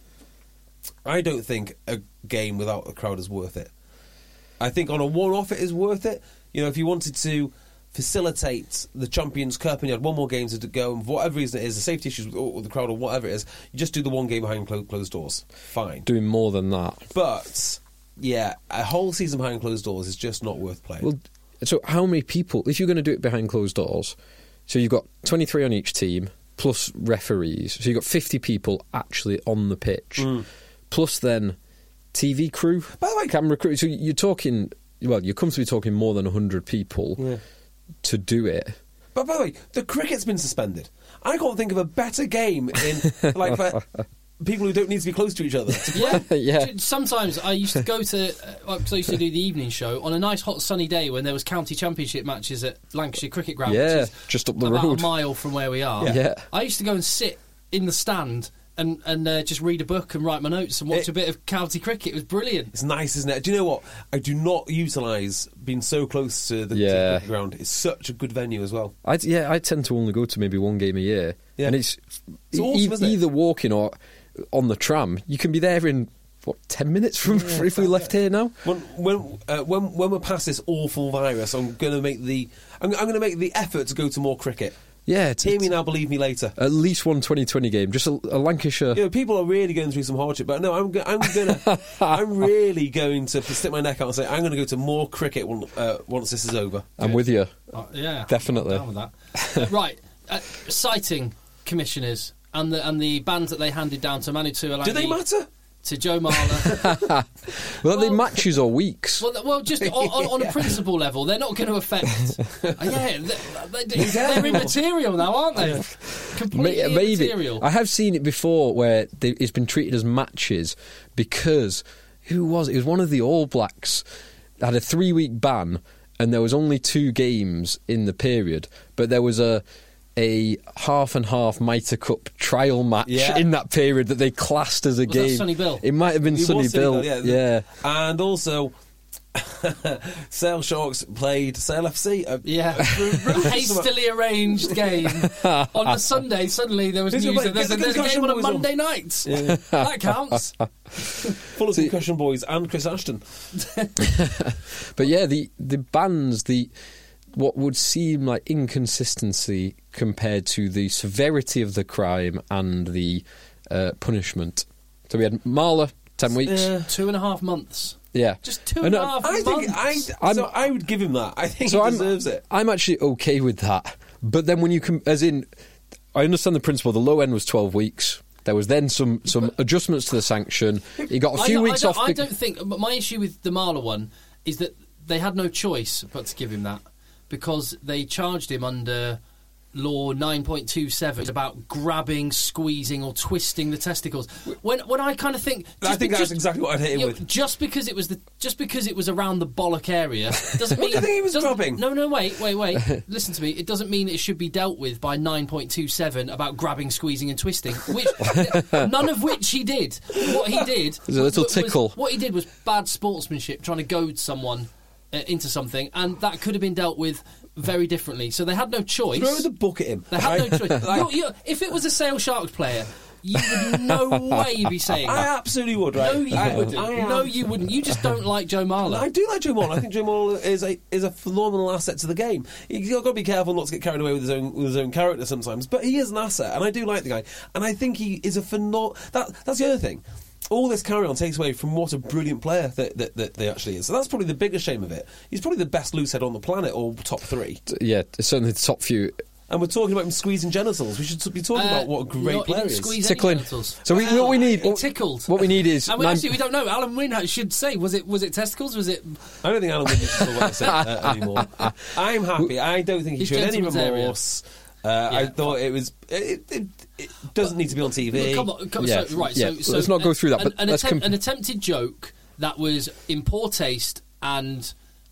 I don't think a game without a crowd is worth it. I think on a one-off it is worth it. If you wanted to facilitate the Champions Cup and you had one more game to go, and for whatever reason it is, the safety issues with the crowd or whatever it is, you just do the one game behind closed doors. Fine. Doing more than that. But, a whole season behind closed doors is just not worth playing. Well, so how many people, if you're going to do it behind closed doors, so you've got 23 on each team, plus referees, so you've got 50 people actually on the pitch, plus then TV crew, by the way, camera crew, so you're talking, you're comfortably talking more than 100 people to do it. But by the way, the cricket's been suspended. I can't think of a better game in for people who don't need to be close to each other. Yeah. Sometimes I used to go to, because I used to do the evening show on a nice hot sunny day when there was county championship matches at Lancashire Cricket Ground, which is just up the about road, a mile from where we are. Yeah. I used to go and sit in the stand and just read a book and write my notes and watch a bit of county cricket. It was brilliant. It's nice, isn't it? Do you know what? I do not utilise being so close to the cricket ground. It's such a good venue as well. I tend to only go to maybe one game a year. Yeah. And it's awesome, isn't it? Either walking or on the tram. You can be there in 10 minutes from if we left here now. When we're past this awful virus, I'm going to make the effort to go to more cricket. Yeah, hear me now, believe me later. At least one 2020 game, just a Lancashire. People are really going through some hardship, but no, I'm really going to stick my neck out and say I'm going to go to more cricket once this is over. I'm with you. Yeah, definitely. I'm down with that. Right, citing commissioners and the bans that they handed down to Manu Tuilagi. Do they matter? To Joe Marler. Well, the matches or weeks. Well, just on a principle level, they're not going to affect. They're immaterial now, aren't they? Completely Maybe. immaterial. I have seen it before where it's been treated as matches because who was it? It was one of the All Blacks had a 3-week ban, and there was only 2 games in the period, but there was a half and half Mitre Cup trial match in that period that they classed as a game. Was that Sonny Bill? It might have been Sonny Bill. Yeah. And also, Sale Sharks played Sale FC. Hastily arranged game on a Sunday. Suddenly there was news that there's a game on a Monday night. That counts. Full of concussion boys and Chris Ashton. But yeah, the bans, what would seem like inconsistency compared to the severity of the crime and the punishment. So we had Marler, 10 weeks. 2.5 months. Yeah. Just 2.5 months. I would give him that. I think he deserves it. I'm actually okay with that. But then when you I understand the principle. The low end was 12 weeks. There was then some adjustments to the sanction. He got a few weeks off. I don't think... My issue with the Marler one is that they had no choice but to give him that, because they charged him under law 9.27 about grabbing, squeezing or twisting the testicles. When I kind of think... that's exactly what I'd hit him with. Just because it was around the bollock area doesn't mean... What do you think he was grabbing? No, wait. Listen to me. It doesn't mean it should be dealt with by 9.27 about grabbing, squeezing and twisting, none of which he did. What he did... There's a little tickle. What he did was bad sportsmanship, trying to goad someone into something, and that could have been dealt with very differently. So they had no choice. Throw the book at him. They had no choice. If it was a Sale Sharks player, you would no way be saying that. I absolutely would, right? No, you wouldn't. No, you wouldn't. You just don't like Joe Marler. I do like Joe Marler. I think Joe Marler is a phenomenal asset to the game. You've got to be careful not to get carried away with his own character sometimes, but he is an asset, and I do like the guy. And I think he is a phenomenal... That's the other thing. All this carry-on takes away from what a brilliant player that they actually is. So that's probably the biggest shame of it. He's probably the best loosehead on the planet, or top 3. Yeah, certainly the top few. And we're talking about him squeezing genitals. We should be talking about what a great player he is. Tickling. So what we need... tickled. What we need is... And we don't know. Alan Wynne should say, was it testicles? Was it... I don't think Alan Wynne should talk about it anymore. I'm happy. I don't think he showed any remorse. I thought it was... It doesn't need to be on TV. Come on. So let's not go through that. But an attempted joke that was in poor taste and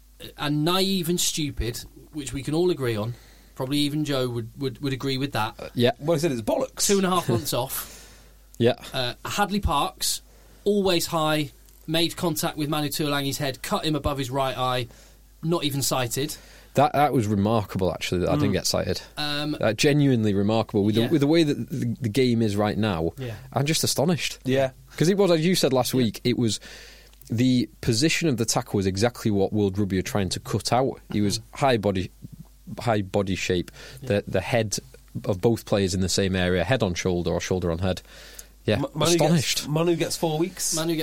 naive and stupid, which we can all agree on. Probably even Joe would agree with that. Well, I said it's bollocks. 2.5 months off. Yeah. Hadley Parks, always high, made contact with Manu Tuilagi's head, cut him above his right eye, not even sighted. That was remarkable, actually, that I didn't get cited. Genuinely remarkable. With the way that the game is right now, I'm just astonished. Yeah. Because it was, as you said last week, it was... The position of the tackle was exactly what World Rugby are trying to cut out. He was high body shape, the head of both players in the same area, head on shoulder or shoulder on head. Yeah, astonished. Manu gets 4 weeks. And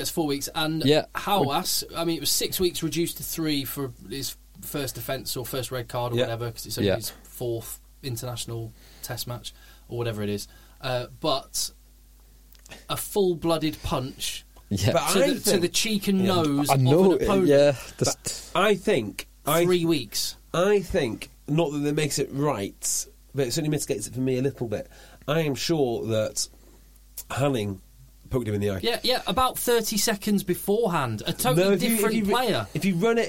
Hawass, I mean, it was 6 weeks reduced to 3 for his first offence or first red card or whatever, because it's only his 4th international test match or whatever it is. But a full-blooded punch to the cheek and nose of an opponent. Yeah, I think 3 weeks. I think, not that it makes it right, but it certainly mitigates it for me a little bit. I am sure that Hanning poked him in the eye. Yeah, about 30 seconds beforehand. A totally different player. If you run it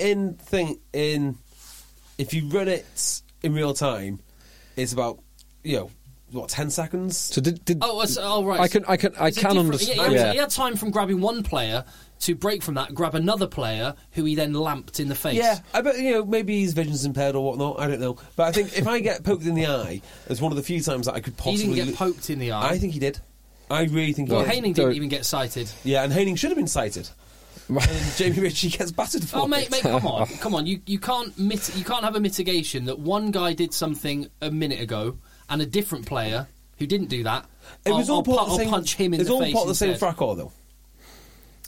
in real time, it's about 10 seconds. So did right. I can understand. He had time from grabbing one player to break from that, grab another player who he then lamped in the face. Yeah, I bet maybe his vision's impaired or whatnot. I don't know, but I think if I get poked in the eye, it's one of the few times that I could possibly. He didn't get poked in the eye. I think he did. I really think he did. Haining didn't even get cited. Yeah, and Haining should have been cited. And Jamie Ritchie gets battered for it. Mate, come on! You can't have a mitigation that one guy did something a minute ago and a different player who didn't do that. It was all part of the same. Punch him in the face. It's all part of the same fracas, though.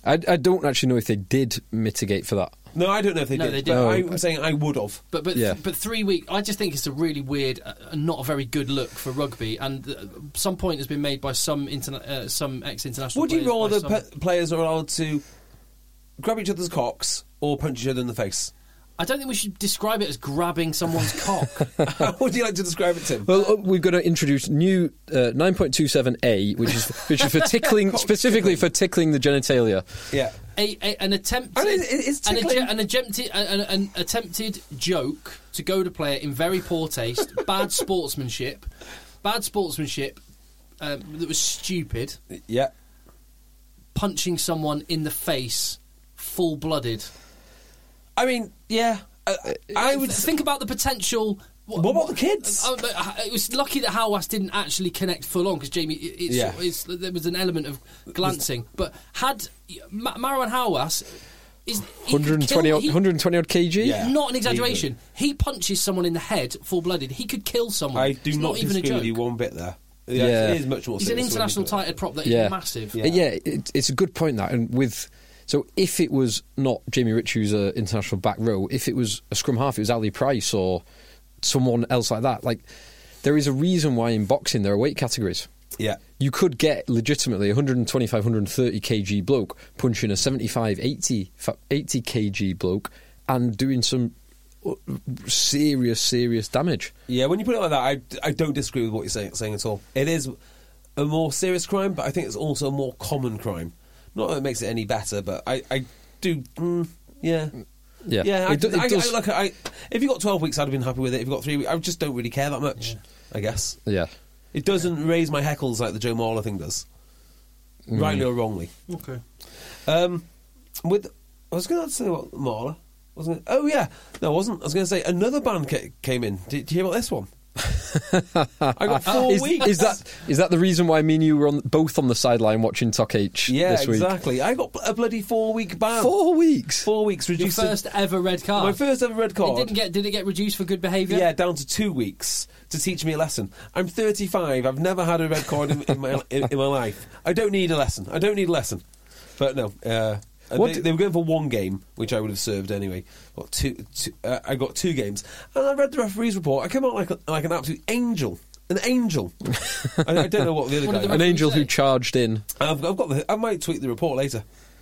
I don't actually know if they did mitigate for that. No, I don't know if they No, did. they But didn't. I'm saying I would have. But Yeah. 3 weeks, I just think it's a really weird, not a very good look for rugby. And some point has been made by some ex-international. Would you players, rather by some- players are allowed to grab each other's cocks or punch each other in the face? I don't think we should describe it as grabbing someone's cock. How would you like to describe it, Tim? Well, we're going to introduce new 9.27A, which is for tickling, specifically for tickling the genitalia. Yeah. An attempted, I mean, it's tickling. an attempted joke to go to player in very poor taste, bad sportsmanship that was stupid, Yeah. punching someone in the face, full-blooded. I mean, yeah. I would think about the potential. What about the kids? It was lucky that Hawass didn't actually connect full on because Jamie. There was an element of glancing, but had Marwan Hawass is 120 odd kg. Yeah. Not an exaggeration. He punches someone in the head, full-blooded. He could kill someone. I do It's not even a disagree joke. with you one bit there. Yeah. It is much more He's an serious when international you put it. tighthead prop that Yeah. is massive. Yeah. It's a good point, that. And so if it was not Jamie Rich, who's an international back row, if it was a scrum half, it was Ali Price or someone else like that. Like, there is a reason why in boxing there are weight categories. Yeah. You could get legitimately 125, 130 kg bloke punching a 75, 80 kg bloke and doing some serious damage. Yeah, when you put it like that, I don't disagree with what you're saying at all. It is a more serious crime, but I think it's also a more common crime. Not that it makes it any better, but I do. Yeah. Yeah. It does. If you got 12 weeks, I'd have been happy with it. If you got 3 weeks, I just don't really care that much. I guess Yeah. it doesn't raise my heckles like the Joe Marler thing does, rightly or wrongly. Okay. I was going to say about Marler. Wasn't it? Oh yeah, no, I wasn't. I was going to say another band came in. Did you hear about this one? I got 4 weeks. Is that the reason why me and you were both on the sideline watching Talk H this week? Exactly. I got a bloody 4-week ban. 4 weeks? 4 weeks Your reduced. first ever red card. My first ever red card. Did it get reduced for good behaviour? Yeah, down to 2 weeks to teach me a lesson. I'm 35. I've never had a red card in my life. I don't need a lesson. But no. They were going for one game, which I would have served anyway. I got 2 games, and I read the referee's report. I came out like an absolute angel. An angel. I don't know what the other guy. An angel who charged in. I've got. I might tweet the report later.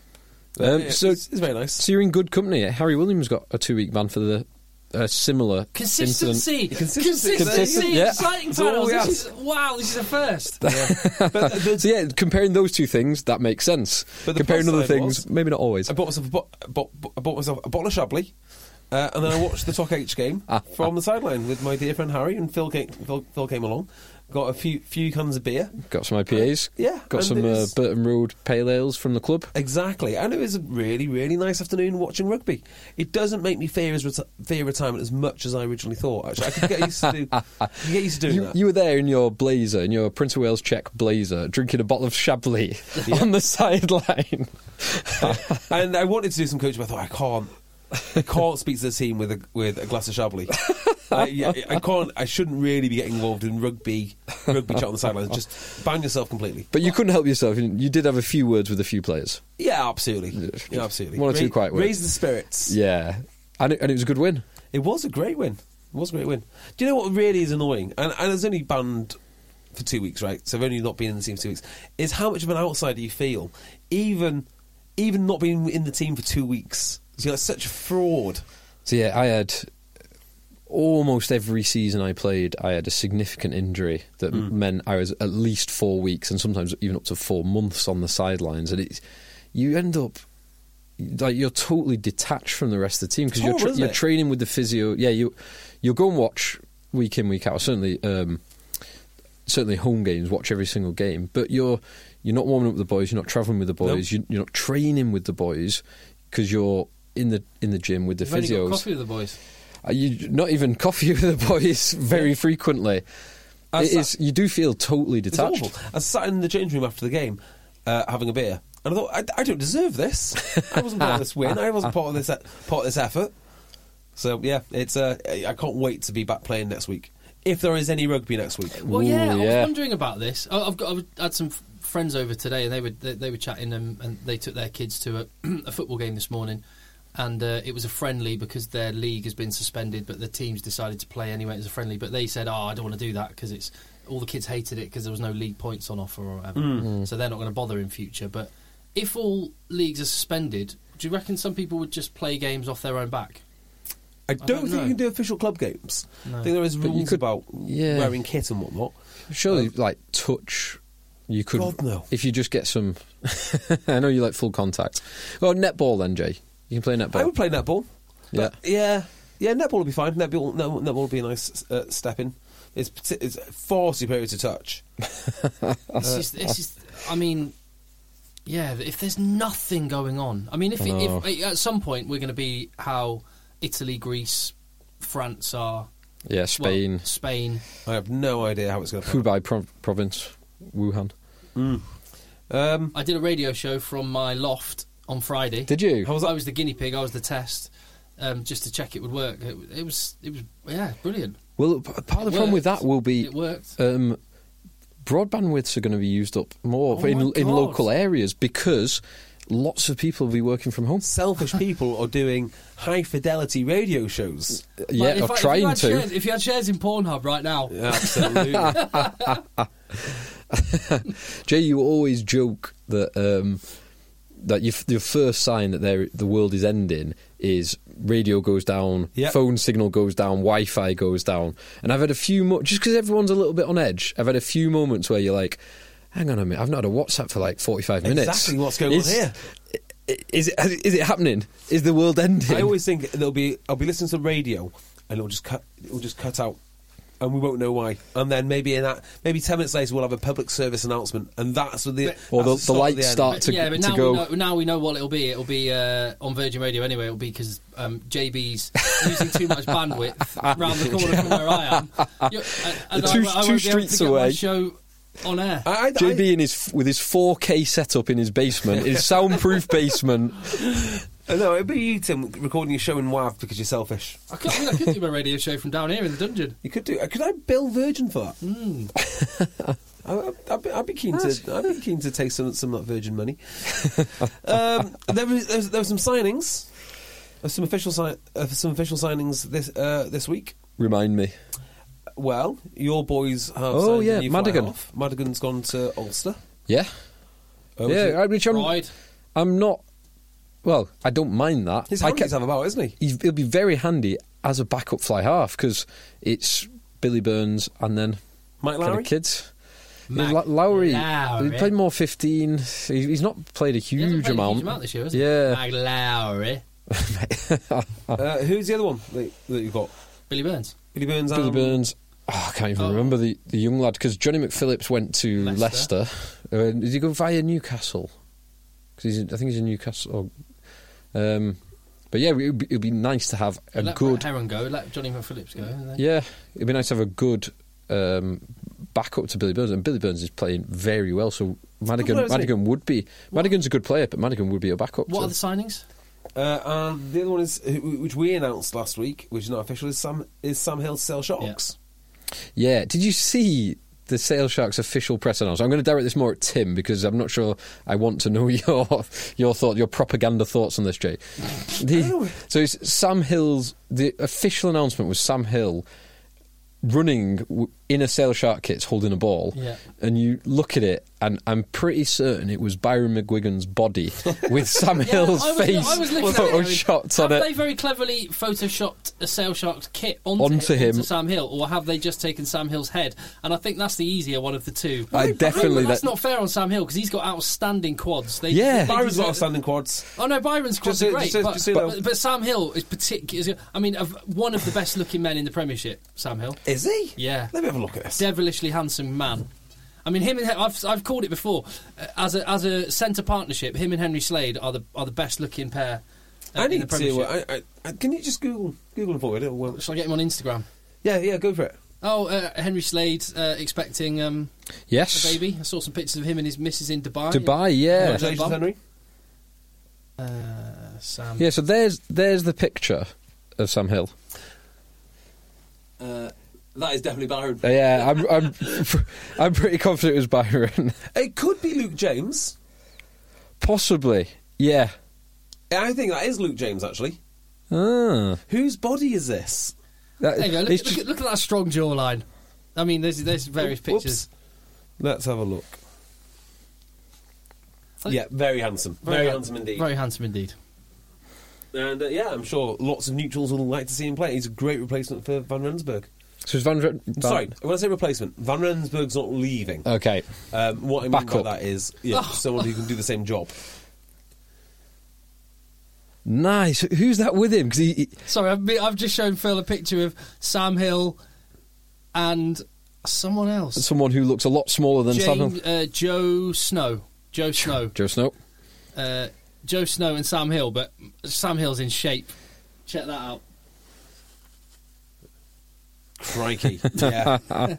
So it's very nice. So you're in good company. Harry Williams got a 2-week ban for the similar Consistency. Consistent, yeah. Exciting all we titles. ask. This is a first. So yeah, comparing those two things, that makes sense. But the comparing plus other side things, was, maybe not always. I bought myself a bottle of Chablis, and then I watched the Talk H game from the sideline with my dear friend Harry, and Phil came along. Got a few cans of beer. Got some IPAs. Yeah. Got and some it was- Burton Road Pale Ales from the club. Exactly, and it was a really, really nice afternoon watching rugby. It doesn't make me fear retirement as much as I originally thought. Actually, I could get used to doing that. You were there in your blazer, in your Prince of Wales check blazer, drinking a bottle of Chablis on the sideline. And I wanted to do some coaching, but I thought I can't speak to the team with a glass of Chablis. I can't. I shouldn't really be getting involved in rugby chat on the sidelines. Just ban yourself completely. But you couldn't help yourself. You did have a few words with a few players. Yeah, absolutely. Yeah, absolutely. One or two quiet words. Raise the spirits. Yeah. And it was a good win. It was a great win. Do you know what really is annoying? And I was only banned for 2 weeks, right? So I've only not been in the team for 2 weeks. Is how much of an outsider you feel, even not being in the team for 2 weeks. So you're like such a fraud. So yeah, I had almost every season I played, I had a significant injury that meant I was at least 4 weeks and sometimes even up to 4 months on the sidelines. And you end up like you're totally detached from the rest of the team because you're training with the physio. Yeah, you'll go and watch week in, week out. Certainly home games, watch every single game. But you're not warming up with the boys. You're not travelling with the boys. Nope. You're not training with the boys because you're in the gym with the You've only physios. got coffee with the boys. You not even coffee with the boys very frequently. You do feel totally detached. It's awful. I sat in the change room after the game having a beer, and I thought I don't deserve this. I wasn't part of this win. I wasn't part of this effort. So yeah, it's I can't wait to be back playing next week. If there is any rugby next week. Well, Ooh, I was yeah. wondering about this. I had some friends over today, and they were chatting, and they took their kids to a football game this morning, and it was a friendly because their league has been suspended, but the teams decided to play anyway as a friendly. But they said, I don't want to do that because it's all the kids hated it because there was no league points on offer or whatever, so they're not going to bother in future. But if all leagues are suspended, do you reckon some people would just play games off their own back? I don't think you can do official club games. No. I think there is rules about yeah. wearing kit and whatnot. Surely, like touch, you could. God, no. If you just get some. I know you like full contact. Well, netball then, Jay. You can play netball. I would play netball. Yeah. Yeah, netball would be fine. Netball would be a nice step in. It's far superior to touch. It's just, I mean, yeah, if there's nothing going on. I mean, if at some point we're going to be how Italy, Greece, France are. Yeah, Spain. Well, Spain. I have no idea how it's going to play. Hubei province, Wuhan. I did a radio show from my loft on Friday. Did you? How was that? I was the guinea pig. I was the test, just to check it would work. It was brilliant. Well, part of the problem with that will be It worked. broadband widths are going to be used up more Oh my in God. local areas because lots of people will be working from home. Selfish people are doing high fidelity radio shows. Yeah, or trying to. If you had shares in Pornhub right now, Absolutely. Jay, you always joke that that your first sign that the world is ending is radio goes down, Yep. phone signal goes down, Wi-Fi goes down, and I've had a few just because everyone's a little bit on edge. I've had a few moments where you're like, hang on a minute, I've not had a WhatsApp for like 45 minutes. Exactly what's going on here. Is it happening? Is the world ending? I always think I'll be listening to the radio and it'll just cut out, and we won't know why. And then maybe 10 minutes later we'll have a public service announcement, and that's what the lights start to but to now go. now we know what it'll be. It'll be on Virgin Radio anyway. It'll be because JB's using too much bandwidth round the corner from where I am. Two I won't be able streets to get my away. show on air. JB with his 4K setup in his basement, his soundproof basement. No, it'd be you, Tim, recording your show in WAV because you're selfish. I could do my radio show from down here in the dungeon. You could do. Could I bill Virgin for that? I'd be keen to take some of that Virgin money. There were some signings, some official signings this week. Remind me. Well, your boys have. Oh, signed yeah, a new Madigan. fly-half. Madigan's gone to Ulster. Yeah, which Right. I'm not. Well, I don't mind that. He's handy to have about, isn't he? He'll be very handy as a backup fly half because it's Billy Burns and then Mike kind Lowry? of kids. Mac Lowry, Lowry. he played more 15. He's not played a He hasn't huge played amount. a huge amount this year, has he? Yeah. Mag Lowry. Who's the other one that you've got? Billy Burns. Billy Burns. Billy Burns. Oh, I can't even remember the young lad because Johnny McPhillips went to Leicester. Did he go via Newcastle? Because I think he's in Newcastle. But yeah, it'd be nice to have a Let good. Heron go. Let Johnny McPhillips go. And then Yeah, it'd be nice to have a good backup to Billy Burns, and Billy Burns is playing very well. So Madigan would be. Madigan's a good player, but Madigan would be a backup. What to- are the signings? And the other one is which we announced last week, which is not official, is Sam Hill to sell Sharks. Yeah, did you see the Sale Sharks official press announcement? I'm going to direct this more at Tim because I'm not sure I want to know your propaganda thoughts on this, Jay. So it's Sam Hill's. The official announcement was Sam Hill running in a Sale Shark kit holding a ball, and you look at it and I'm pretty certain it was Byron McGuigan's body with Sam Hill's face photoshopped on it. Have they very cleverly photoshopped a Sale Sharks kit onto him, onto Sam Hill, or have they just taken Sam Hill's head? And I think that's the easier one of the two. That's not fair on Sam Hill because he's got outstanding quads. Byron's got outstanding quads. Oh no, Byron's quads are great, but Sam Hill is particularly. I mean, one of the best looking men in the Premiership. Sam Hill. Is he? Yeah. Let me have a look at this. Devilishly handsome man. I mean, him and I've called it before as a centre partnership. Him and Henry Slade are the best looking pair. I in need the Premiership. to. Can you just Google him for me? Shall I get him on Instagram? Yeah, go for it. Oh, Henry Slade expecting a baby. I saw some pictures of him and his missus in Dubai. Yeah. Congratulations, Henry. Sam. Yeah, so there's the picture of Sam Hill. That is definitely Byron. Yeah, I'm pretty confident it was Byron. It could be Luke James. Possibly, yeah. I think that is Luke James, actually. Ah. Whose body is this? There you go. Look at that strong jawline. I mean, there's various pictures. Let's have a look. Yeah, very handsome. Very handsome indeed. Very handsome indeed. And I'm sure lots of neutrals will like to see him play. He's a great replacement for Van Rensburg. So is Van Sorry, when I say replacement, Van Rensburg's not leaving. Okay. What I mean Back by up. that is someone who can do the same job. Nice. Who's that with him? Because Sorry, I've just shown Phil a picture of Sam Hill and someone else. someone who looks a lot smaller than Sam Hill. Joe Snow. Joe Snow. Joe Snow. Joe Snow and Sam Hill, but Sam Hill's in shape. Check that out. Crikey. Yeah.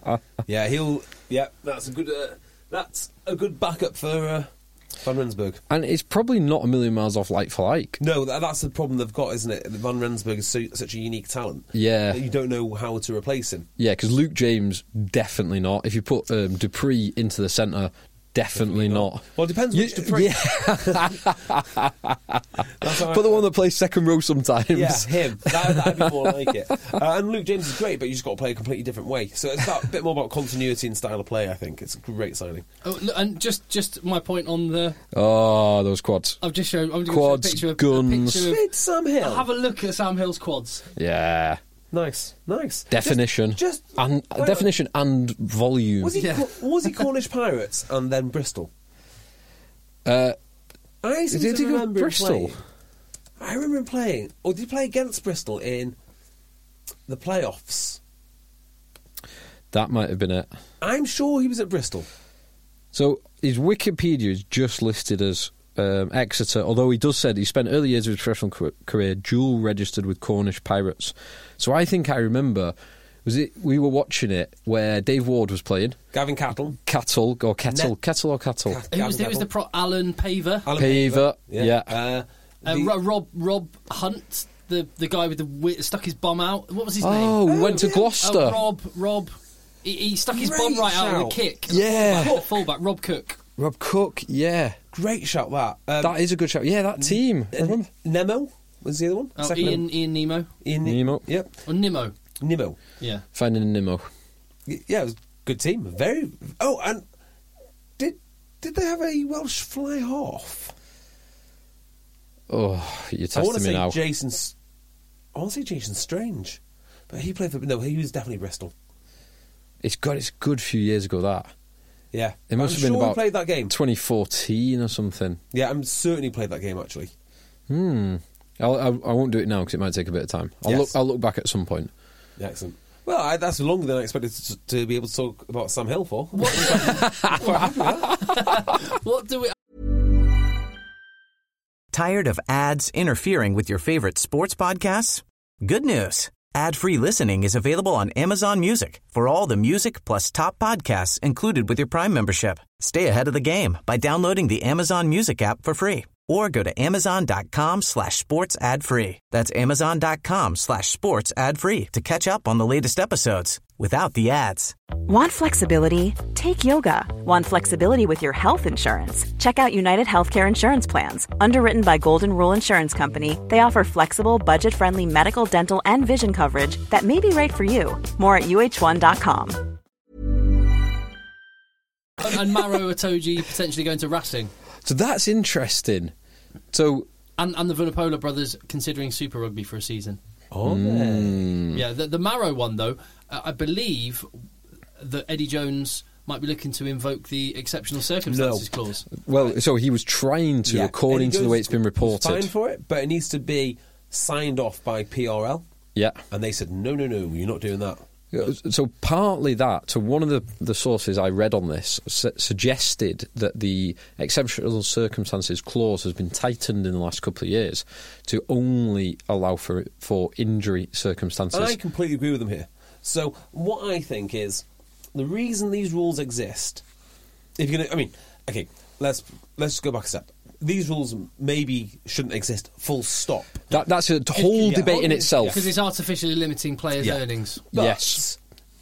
That's a good backup for Van Rensburg. And it's probably not a million miles off like for like. No, that's the problem they've got, isn't it? Van Rensburg is such a unique talent. Yeah. That you don't know how to replace him. Yeah, because Luke James, definitely not. If you put Dupree into the centre, definitely not. Well, it depends which Dupree. Yeah. But the one that plays second row sometimes. Yeah, him. That'd be more like it. And Luke James is great, but you just got to play a completely different way. So it's a bit more about continuity and style of play, I think. It's a great signing. Oh, and just my point on the... Oh, those quads. I've just shown... I'm Quads, a picture of, guns. With Sam Hill. Have a look at Sam Hill's quads. Yeah. Nice. Definition. Definition and volume. Was he Cornish Pirates and then Bristol? Did I he go remember Bristol? Him playing. I remember him playing. Or did he play against Bristol in the playoffs? That might have been it. I'm sure he was at Bristol. So his Wikipedia is just listed as Exeter, although he does say he spent early years of his professional career dual registered with Cornish Pirates. So I think I remember, we were watching it where Dave Ward was playing. Gavin Kettle. Kettle or Kettle? Who was the pro? Alan Paver. Paver, yeah. Rob Hunt, the guy with the stuck his bum out. What was his name? Oh, we went to Gloucester. Rob. He stuck his Great bum right out shout. with a kick. Yeah. Fullback, Rob Cook. Rob Cook, yeah. Great shout, that. That is a good shout. Yeah, that team. I remember. Nemo was the other one. Oh, Ian Nemo. Nemo. Yep. Or Nimmo. Nemo. Yeah. Finding a Nemo. Yeah, it was a good team. Very. Oh, and did they have a Welsh fly half? Oh, you're testing me now. I want to say Jason Strange, but he played for. No, he was definitely Bristol. It's a good few years ago, that. Yeah. It must I'm have been sure about he played that game. 2014 or something. Yeah, I'm certain he played that game, actually. I won't do it now because it might take a bit of time. I'll look back at some point. Yeah, excellent. Well, that's longer than I expected to be able to talk about Sam Hill for. What do we... Tired of ads interfering with your favorite sports podcasts? Good news. Ad-free listening is available on Amazon Music for all the music plus top podcasts included with your Prime membership. Stay ahead of the game by downloading the Amazon Music app for free or go to amazon.com/sports ad free. That's amazon.com/sports ad free to catch up on the latest episodes without the ads. Want flexibility? Take yoga. Want flexibility with your health insurance? Check out United Healthcare Insurance Plans. Underwritten by Golden Rule Insurance Company, they offer flexible, budget-friendly medical, dental, and vision coverage that may be right for you. More at uh1.com. And Maro Itoje potentially going to Racing. So that's interesting. So And the Vunipola brothers considering Super Rugby for a season. Oh, Yeah, the Maro one, though, I believe that Eddie Jones might be looking to invoke the exceptional circumstances clause. Well, so he was trying to, according to the way it's been reported. Fine for it, but it needs to be signed off by PRL. Yeah. And they said, no, you're not doing that. So partly that, so one of the sources I read on this suggested that the exceptional circumstances clause has been tightened in the last couple of years to only allow for injury circumstances. I completely agree with them here. So what I think is the reason these rules exist, if you're going to, let's just go back a step. These rules maybe shouldn't exist, full stop. That's a whole debate in itself. Because it's artificially limiting players' earnings. But Yes.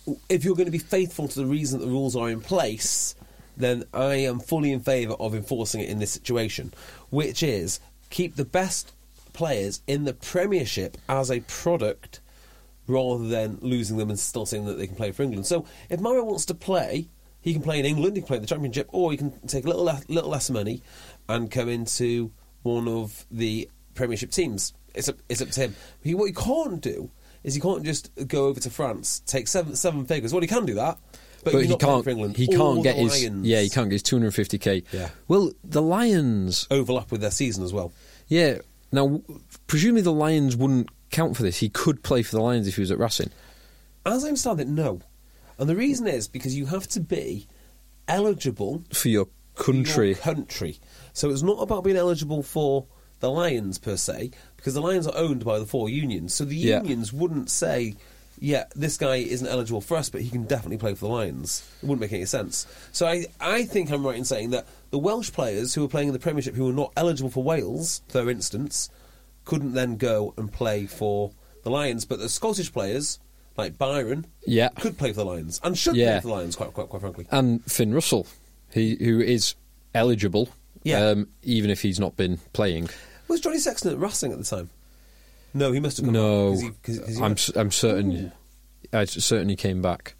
if you're going to be faithful to the reason that the rules are in place, then I am fully in favour of enforcing it in this situation, which is keep the best players in the Premiership as a product rather than losing them and still saying that they can play for England. So if Mario wants to play, he can play in England, he can play in the Championship, or he can take a little less money and come into one of the Premiership teams. It's up to him. What he can't do is he can't just go over to France, take seven figures. Well, he can do that, but he not can't. for England. He can't get his Lions he can't get his 250k. Yeah. Well, the Lions overlap with their season as well. Yeah. Now, presumably the Lions wouldn't count for this. He could play for the Lions if he was at Racing. As I understand it, no. And the reason is because you have to be eligible For your country. So it's not about being eligible for the Lions per se, because the Lions are owned by the 4 unions. So the unions wouldn't say, yeah, this guy isn't eligible for us, but he can definitely play for the Lions. It wouldn't make any sense. So I think I'm right in saying that the Welsh players who are playing in the Premiership who are not eligible for Wales, for instance, couldn't then go and play for the Lions, but the Scottish players, like Byron, could play for the Lions, and should play for the Lions, quite frankly. And Finn Russell, who is eligible, even if he's not been playing. Was Johnny Sexton at Racing at the time? No, he must have come back. 'Cause I'm certain. Ooh. I certainly came back.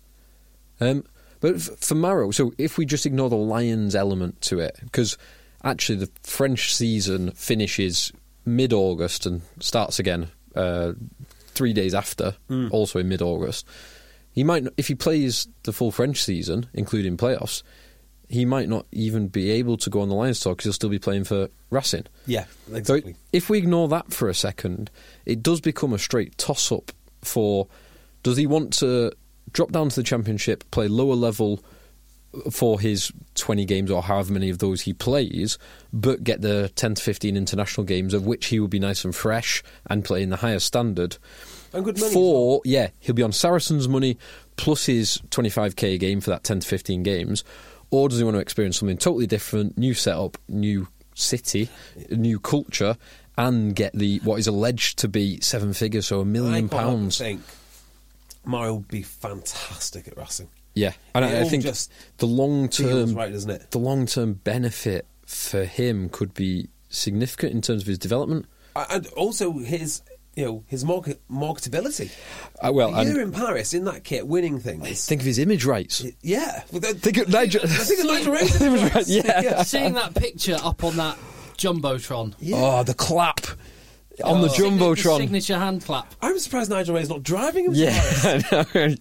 But for Maro, so if we just ignore the Lions element to it, because actually the French season finishes mid-August and starts again 3 days after, also in mid-August. He might, if he plays the full French season, including playoffs, he might not even be able to go on the Lions tour because he'll still be playing for Racing. Yeah, exactly. So if we ignore that for a second, it does become a straight toss-up for, does he want to drop down to the Championship, play lower level for his 20 games or however many of those he plays, but get the 10 to 15 international games of which he will be nice and fresh and play in the higher standard. And good money. He'll be on Saracens' money plus his 25k a game for that 10 to 15 games. Or does he want to experience something totally different, new setup, new city, new culture, and get what is alleged to be 7 figures, so £1 million? I think Mario would be fantastic at Racing. Yeah, and I think the long term, right, isn't it? The long term benefit for him could be significant in terms of his development, and also his marketability. You're in Paris in that kit, winning things. Think of his image rights. Yeah, think of Nigel. Nigel Race. Yeah, seeing that picture up on that jumbotron. Yeah. Oh, the clap. On the jumbotron, signature hand clap. I'm surprised Nigel Ray's not driving him. Yeah,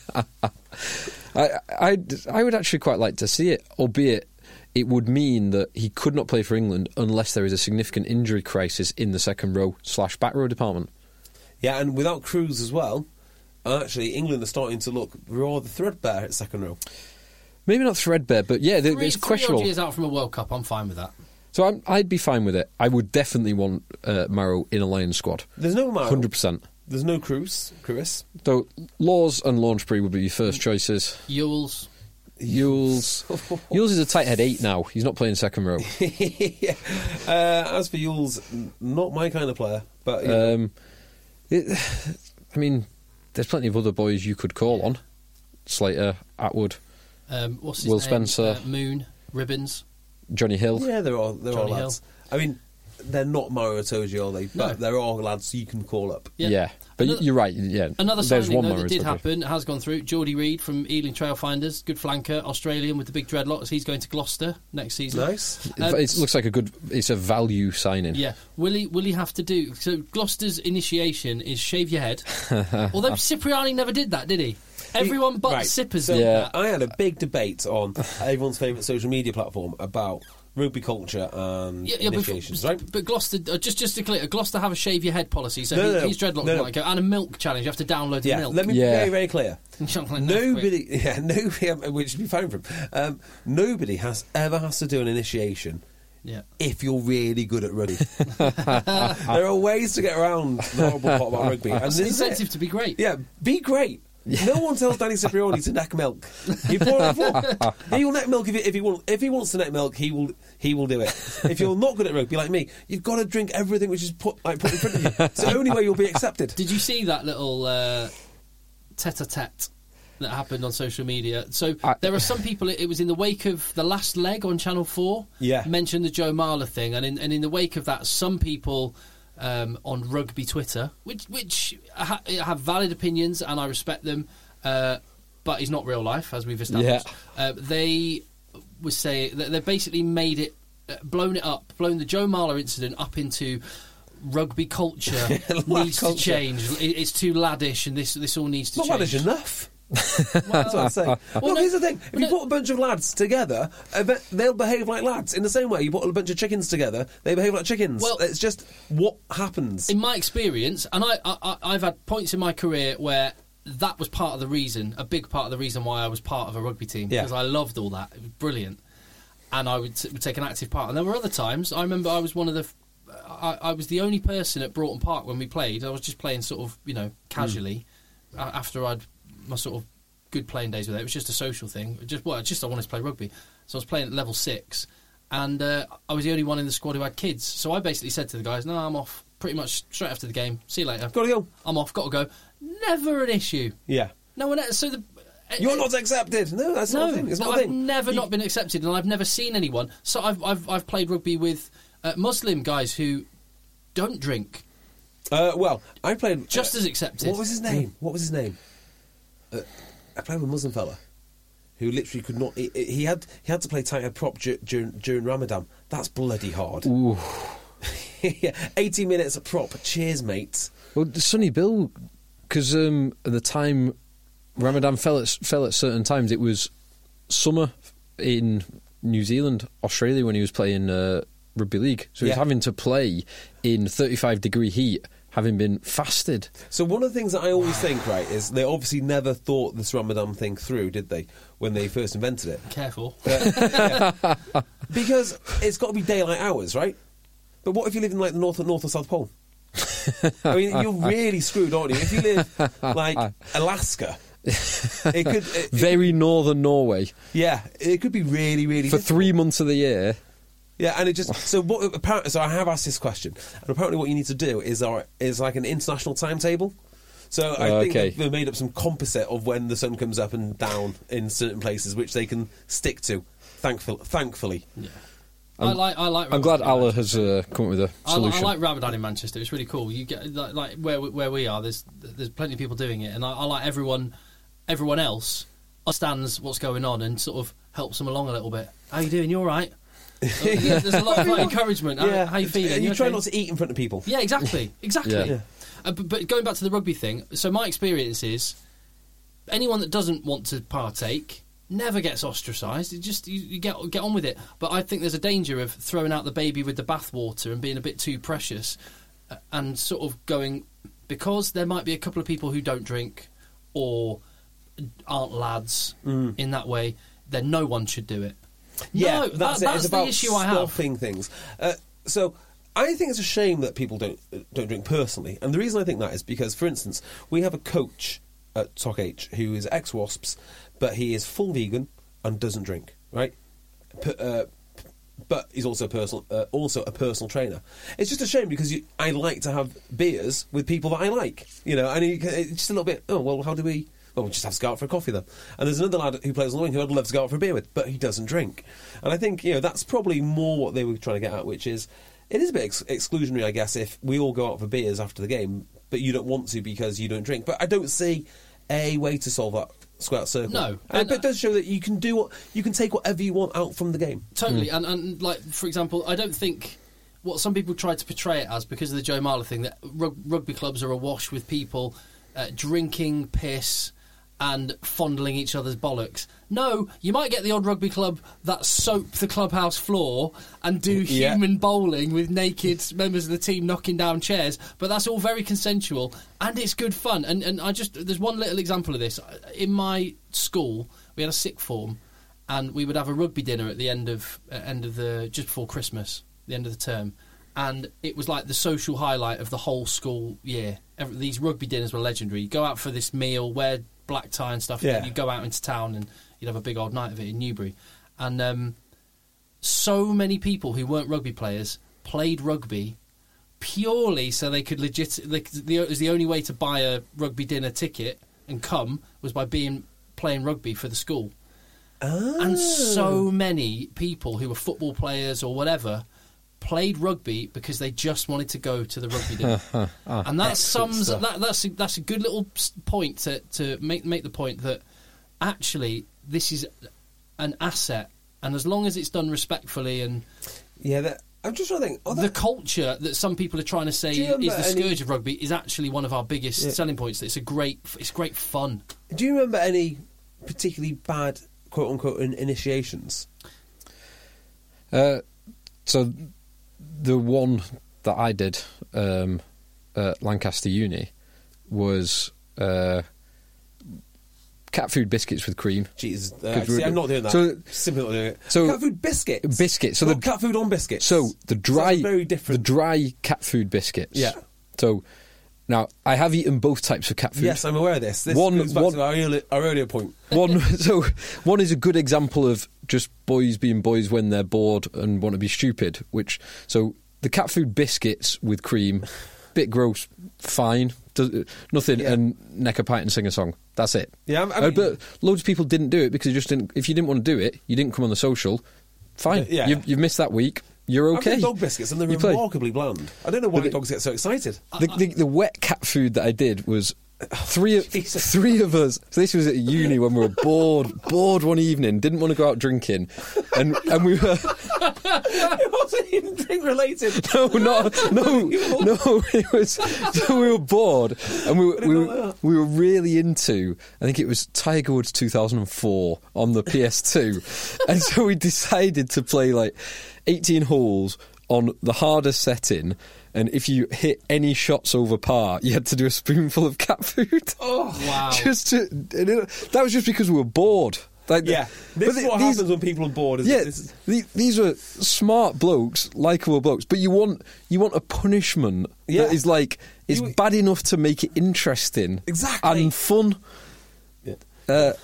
I would actually quite like to see it, albeit it would mean that he could not play for England unless there is a significant injury crisis in the second row / back row department. Yeah, and without Cruz as well, actually England are starting to look rather threadbare at second row. Maybe not threadbare, but yeah, it's questionable. 3 years out from a World Cup, I'm fine with that. So I'd be fine with it. I would definitely want Maro in a Lions squad. There's no Maro. 100%. There's no Cruz. So Laws and Launchbury would be your first choices. Ewells is a tight head 8 now. He's not playing second row. Yeah. As for Ewells, not my kind of player. But I mean, there's plenty of other boys you could call on. Slater, Atwood, what's his Will name? Spencer, Moon, Ribbons, Johnny Hill. Yeah, there are lads. Hill. I mean, they're not Mario Itoje, are they? But there are lads you can call up. Yeah. But you're right, yeah. Another There's signing one that did happen, has gone through. Geordie Reid from Ealing Trailfinders, good flanker, Australian with the big dreadlocks. He's going to Gloucester next season. Nice. It looks like it's a value signing. Yeah. Will he have to do... So Gloucester's initiation is shave your head. Although Cipriani never did that, did he? Everyone but Sippers did that. I had a big debate on everyone's favourite social media platform about rugby culture and initiations, right? But Gloucester, just to clear, Gloucester have a shave your head policy, so his dreadlocks might go, and a milk challenge. You have to download the milk. Let me be very, very clear. Nobody, which should be fine for him. Nobody has to do an initiation. Yeah. If you're really good at rugby, there are ways to get around the horrible part about rugby, and it's incentive to be great. Yeah, be great. No one tells Danny Cipriani to neck milk. He will neck milk if he wants to neck milk. He will do it. If you're not good at rugby like me, you've got to drink everything which is put in front of you. It's the only way you'll be accepted. Did you see that little tete-a-tete that happened on social media. So there are some people. It was in the wake of the last leg on Channel 4. Yeah. Mentioned the Joe Marler thing, and in the wake of that, some people on rugby Twitter, which have valid opinions, and I respect them, but he's not real life, as we've established. They would say that they basically made it, blown the Joe Marler incident up into rugby culture needs to change. It's too laddish, and this all needs to change. Not laddish enough. That's what I'm saying. Well, here's the thing. If you put a bunch of lads together, they'll behave like lads. In the same way, you put a bunch of chickens together, they behave like chickens. Well, it's just what happens. In my experience, and I've had points in my career where that was part of the reason, a big part of the reason why I was part of a rugby team, because I loved all that. It was brilliant. And I would take an active part. And there were other times, I remember I was one of the... I was the only person at Broughton Park when we played. I was just playing sort of, casually after I'd my sort of good playing days with it. It was just a social thing. I wanted to play rugby. So I was playing at level 6, and I was the only one in the squad who had kids. So I basically said to the guys, no, I'm off pretty much straight after the game. See you later. Gotta go. I'm off, gotta go. Never an issue. Yeah. No one else. So you're not accepted. No, that's not a thing. It's not a thing. I've never not been accepted, and I've never seen anyone. So I've played rugby with Muslim guys who don't drink. Well, I played just as accepted. What was his name? I played with a Muslim fella who literally could not. He had to play tight head prop during Ramadan. That's bloody hard. Ooh. 80 minutes of prop. Cheers, mate. Well, Sonny Bill, because at the time Ramadan fell at certain times. It was summer in New Zealand, Australia when he was playing rugby league, so he was having to play in 35-degree heat, having been fasted. So one of the things that I always think, right, is they obviously never thought this Ramadan thing through, did they, when they first invented it? Careful. Because it's got to be daylight hours, right? But what if you live in like the North or South Pole? I mean, you're really screwed, aren't you? If you live like Alaska, it could very northern Norway. Yeah, it could be really, really for difficult. 3 months of the year. Yeah, and it just so I have asked this question, and apparently what you need to do is like an international timetable. So I think they've made up some composite of when the sun comes up and down in certain places, which they can stick to. Thankfully. Yeah. I like. I'm glad Allah has come up with a solution. I like Ramadan in Manchester. It's really cool. You get like where we are. There's plenty of people doing it, and I like everyone else understands what's going on and sort of helps them along a little bit. How you doing? You all right? There's a lot of encouragement. Yeah. How you feeling? You try not to eat in front of people. Yeah, exactly. Yeah. But going back to the rugby thing, so my experience is anyone that doesn't want to partake never gets ostracised. You get on with it. But I think there's a danger of throwing out the baby with the bathwater and being a bit too precious and sort of going, because there might be a couple of people who don't drink or aren't lads in that way, then no one should do it. Yeah, no, that's it. That's it's about the issue I have. Stopping things. So I think it's a shame that people don't drink personally, and the reason I think that is because, for instance, we have a coach at Talk H who is ex-Wasps, but he is full vegan and doesn't drink. Right, but he's also a personal trainer. It's just a shame because I like to have beers with people that I like, and it's just a little bit. Oh well, how do we? Well, we'll just have to go out for a coffee then. And there's another lad who plays on the wing who I'd love to go out for a beer with, but he doesn't drink. And I think, that's probably more what they were trying to get at, which is, it is a bit exclusionary, I guess, if we all go out for beers after the game, but you don't want to because you don't drink. But I don't see a way to solve that square circle. No. But it does show that you can take whatever you want out from the game. Totally. And like, for example, I don't think what some people try to portray it as, because of the Joe Marler thing, that rugby clubs are awash with people drinking piss and fondling each other's bollocks. No, you might get the odd rugby club that soap the clubhouse floor and do human bowling with naked members of the team knocking down chairs, but that's all very consensual and it's good fun. And there's one little example of this. In my school, we had a sixth form, and we would have a rugby dinner at the end of the just before Christmas, the end of the term. And it was like the social highlight of the whole school year. These rugby dinners were legendary. You go out for this meal, wear black tie and stuff, and then you go out into town and you'd have a big old night of it in Newbury. And so many people who weren't rugby players played rugby purely so they could it was the only way to buy a rugby dinner ticket and come was by playing rugby for the school. And so many people who were football players or whatever played rugby because they just wanted to go to the rugby dinner. And that sums that's a good little point to make the point that actually this is an asset, and as long as it's done respectfully and I'm just trying to think. The culture that some people are trying to say is the scourge of rugby is actually one of our biggest selling points. It's great fun. Do you remember any particularly bad quote unquote initiations? So the one that I did at Lancaster Uni was cat food biscuits with cream. Jesus, I'm not doing that. So, simply not doing it. So cat food biscuits. Biscuits. So not cat food on biscuits. So the dry, very different. The dry cat food biscuits. Yeah. So now I have eaten both types of cat food. Yes, I'm aware of this. This goes back to our earlier point. One is a good example of just boys being boys when they're bored and want to be stupid. So the cat food biscuits with cream, bit gross, fine. Nothing, and neck a pint and sing a song. That's it. Yeah, I mean, but loads of people didn't do it because they just didn't. If you didn't want to do it, you didn't come on the social. Fine, you've missed that week. You're okay. I've had dog biscuits and they're remarkably bland. I don't know why dogs get so excited. The wet cat food that I did was three of us. So this was at uni when we were bored one evening, didn't want to go out drinking, and we were. It wasn't even drink related. No. It was. So we were bored, and we were really into. I think it was Tiger Woods 2004 on the PS2, and so we decided to play like 18 holes on the hardest setting. And if you hit any shots over par, you had to do a spoonful of cat food. Oh, wow. That was just because we were bored. This is what happens when people are bored. These are smart blokes, likeable blokes, but you want a punishment that is like it's bad enough to make it interesting, and fun. Yeah.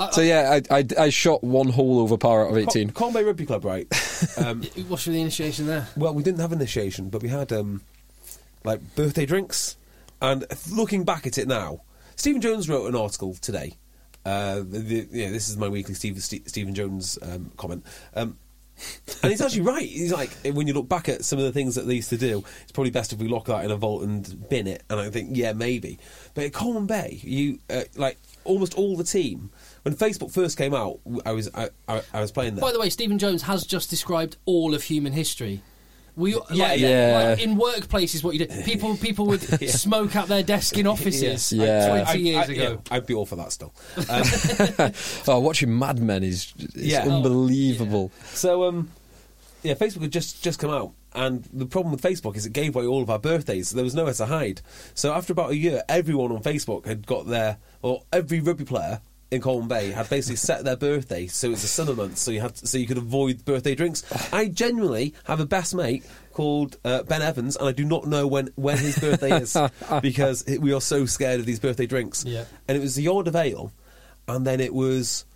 I shot one hole over par out of 18. Colne Bay Rugby Club, right? What's the initiation there? Well, we didn't have initiation, but we had like birthday drinks. And looking back at it now, Stephen Jones wrote an article today. This is my weekly Stephen Jones comment. And he's actually right. He's like, when you look back at some of the things that they used to do, it's probably best if we lock that in a vault and bin it. And I think, maybe. But at Colne Bay, you like almost all the team. When Facebook first came out, I was playing there. By the way, Stephen Jones has just described all of human history. Like in workplaces, what you do, people would smoke at their desk in offices 20 years ago. I'd be all for that still. Watching Mad Men is unbelievable. So, Facebook had just come out, and the problem with Facebook is it gave away all of our birthdays. So there was nowhere to hide. So after about a year, everyone on Facebook had got every rugby player in Colne Bay had basically set their birthday so it's a summer month, so you could avoid birthday drinks. I genuinely have a best mate called Ben Evans, and I do not know when his birthday is because we are so scared of these birthday drinks. Yeah. And it was the yard of ale, and then it was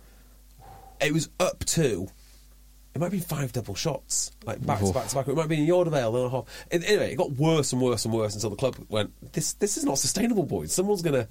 up to. It might have been 5 double shots, like back to back to back. It might have been a yard of ale and a half. Anyway, it got worse and worse and worse until the club went, This is not sustainable, boys. Someone's gonna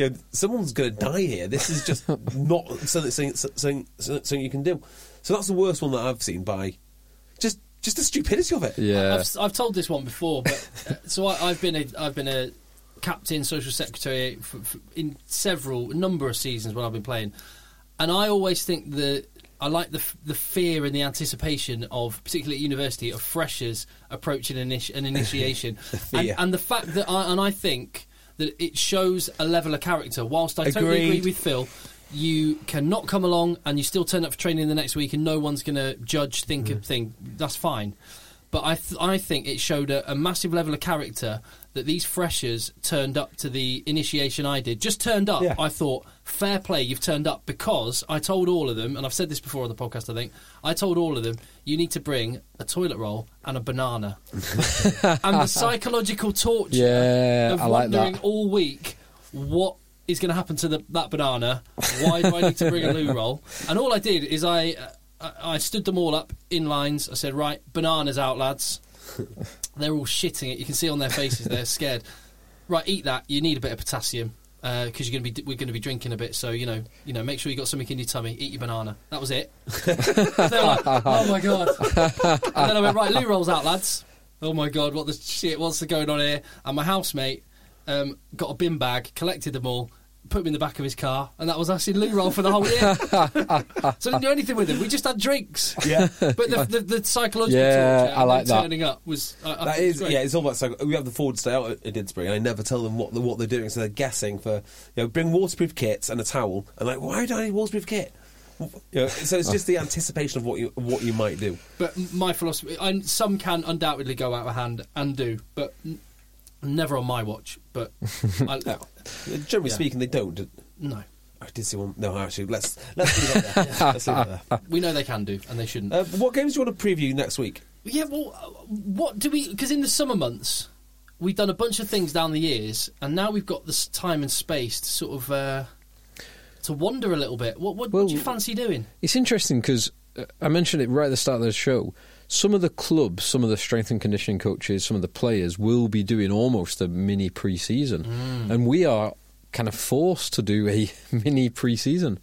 die here. This is just not something you can do. So that's the worst one that I've seen by just the stupidity of it. Yeah, I've told this one before, but so I've been a captain, social secretary in a number of seasons when I've been playing, and I always think that. I like the fear and the anticipation of, particularly at university, of freshers approaching an initiation, and the fact that I think that it shows a level of character. Whilst I totally agree with Phil, you cannot come along and you still turn up for training the next week, and no one's going to judge, think. That's fine. But I think it showed a massive level of character that these freshers turned up to the initiation I did. Just turned up. Yeah. I thought, fair play, you've turned up, because I told all of them, and I've said this before on the podcast, I think, I told all of them, you need to bring a toilet roll and a banana. And the psychological torture of wondering all week what is going to happen to that banana, why do I need to bring a loo roll? And all I did is I stood them all up in lines. I said, right, bananas out, lads. They're all shitting it. You can see on their faces they're scared. Right, eat that. You need a bit of potassium. because we're going to be drinking a bit. So make sure you got something in your tummy. Eat your banana. That was it. They were like, oh my god! And then I went, right, loo rolls out, lads. Oh my god, what the shit? What's going on here? And my housemate got a bin bag, collected them all, put them in the back of his car, and that was actually loo roll for the whole year. So I didn't do anything with him. We just had drinks. Yeah, but the psychological Yeah, torture I like and that. turning up was that is great. yeah. It's all about psycho. We have the Ford stay out at Didsbury, and I never tell them what they're doing, so they're guessing for bring waterproof kits and a towel, and like, why do I need waterproof kit? So it's just the anticipation of what you might do. But my philosophy, some can undoubtedly go out of hand and do, but never on my watch. But Generally speaking, they don't. No. I did see one. No, actually, let's leave it there. Let's leave it there. We know they can do, and they shouldn't. What games do you want to preview next week? Yeah, well, what do we... Because in the summer months, we've done a bunch of things down the years, and now we've got this time and space to sort of... to wander a little bit. What do you fancy doing? It's interesting because I mentioned it right at the start of the show. Some of the clubs, some of the strength and conditioning coaches, some of the players will be doing almost a mini pre-season. And we are kind of forced to do a mini pre-season.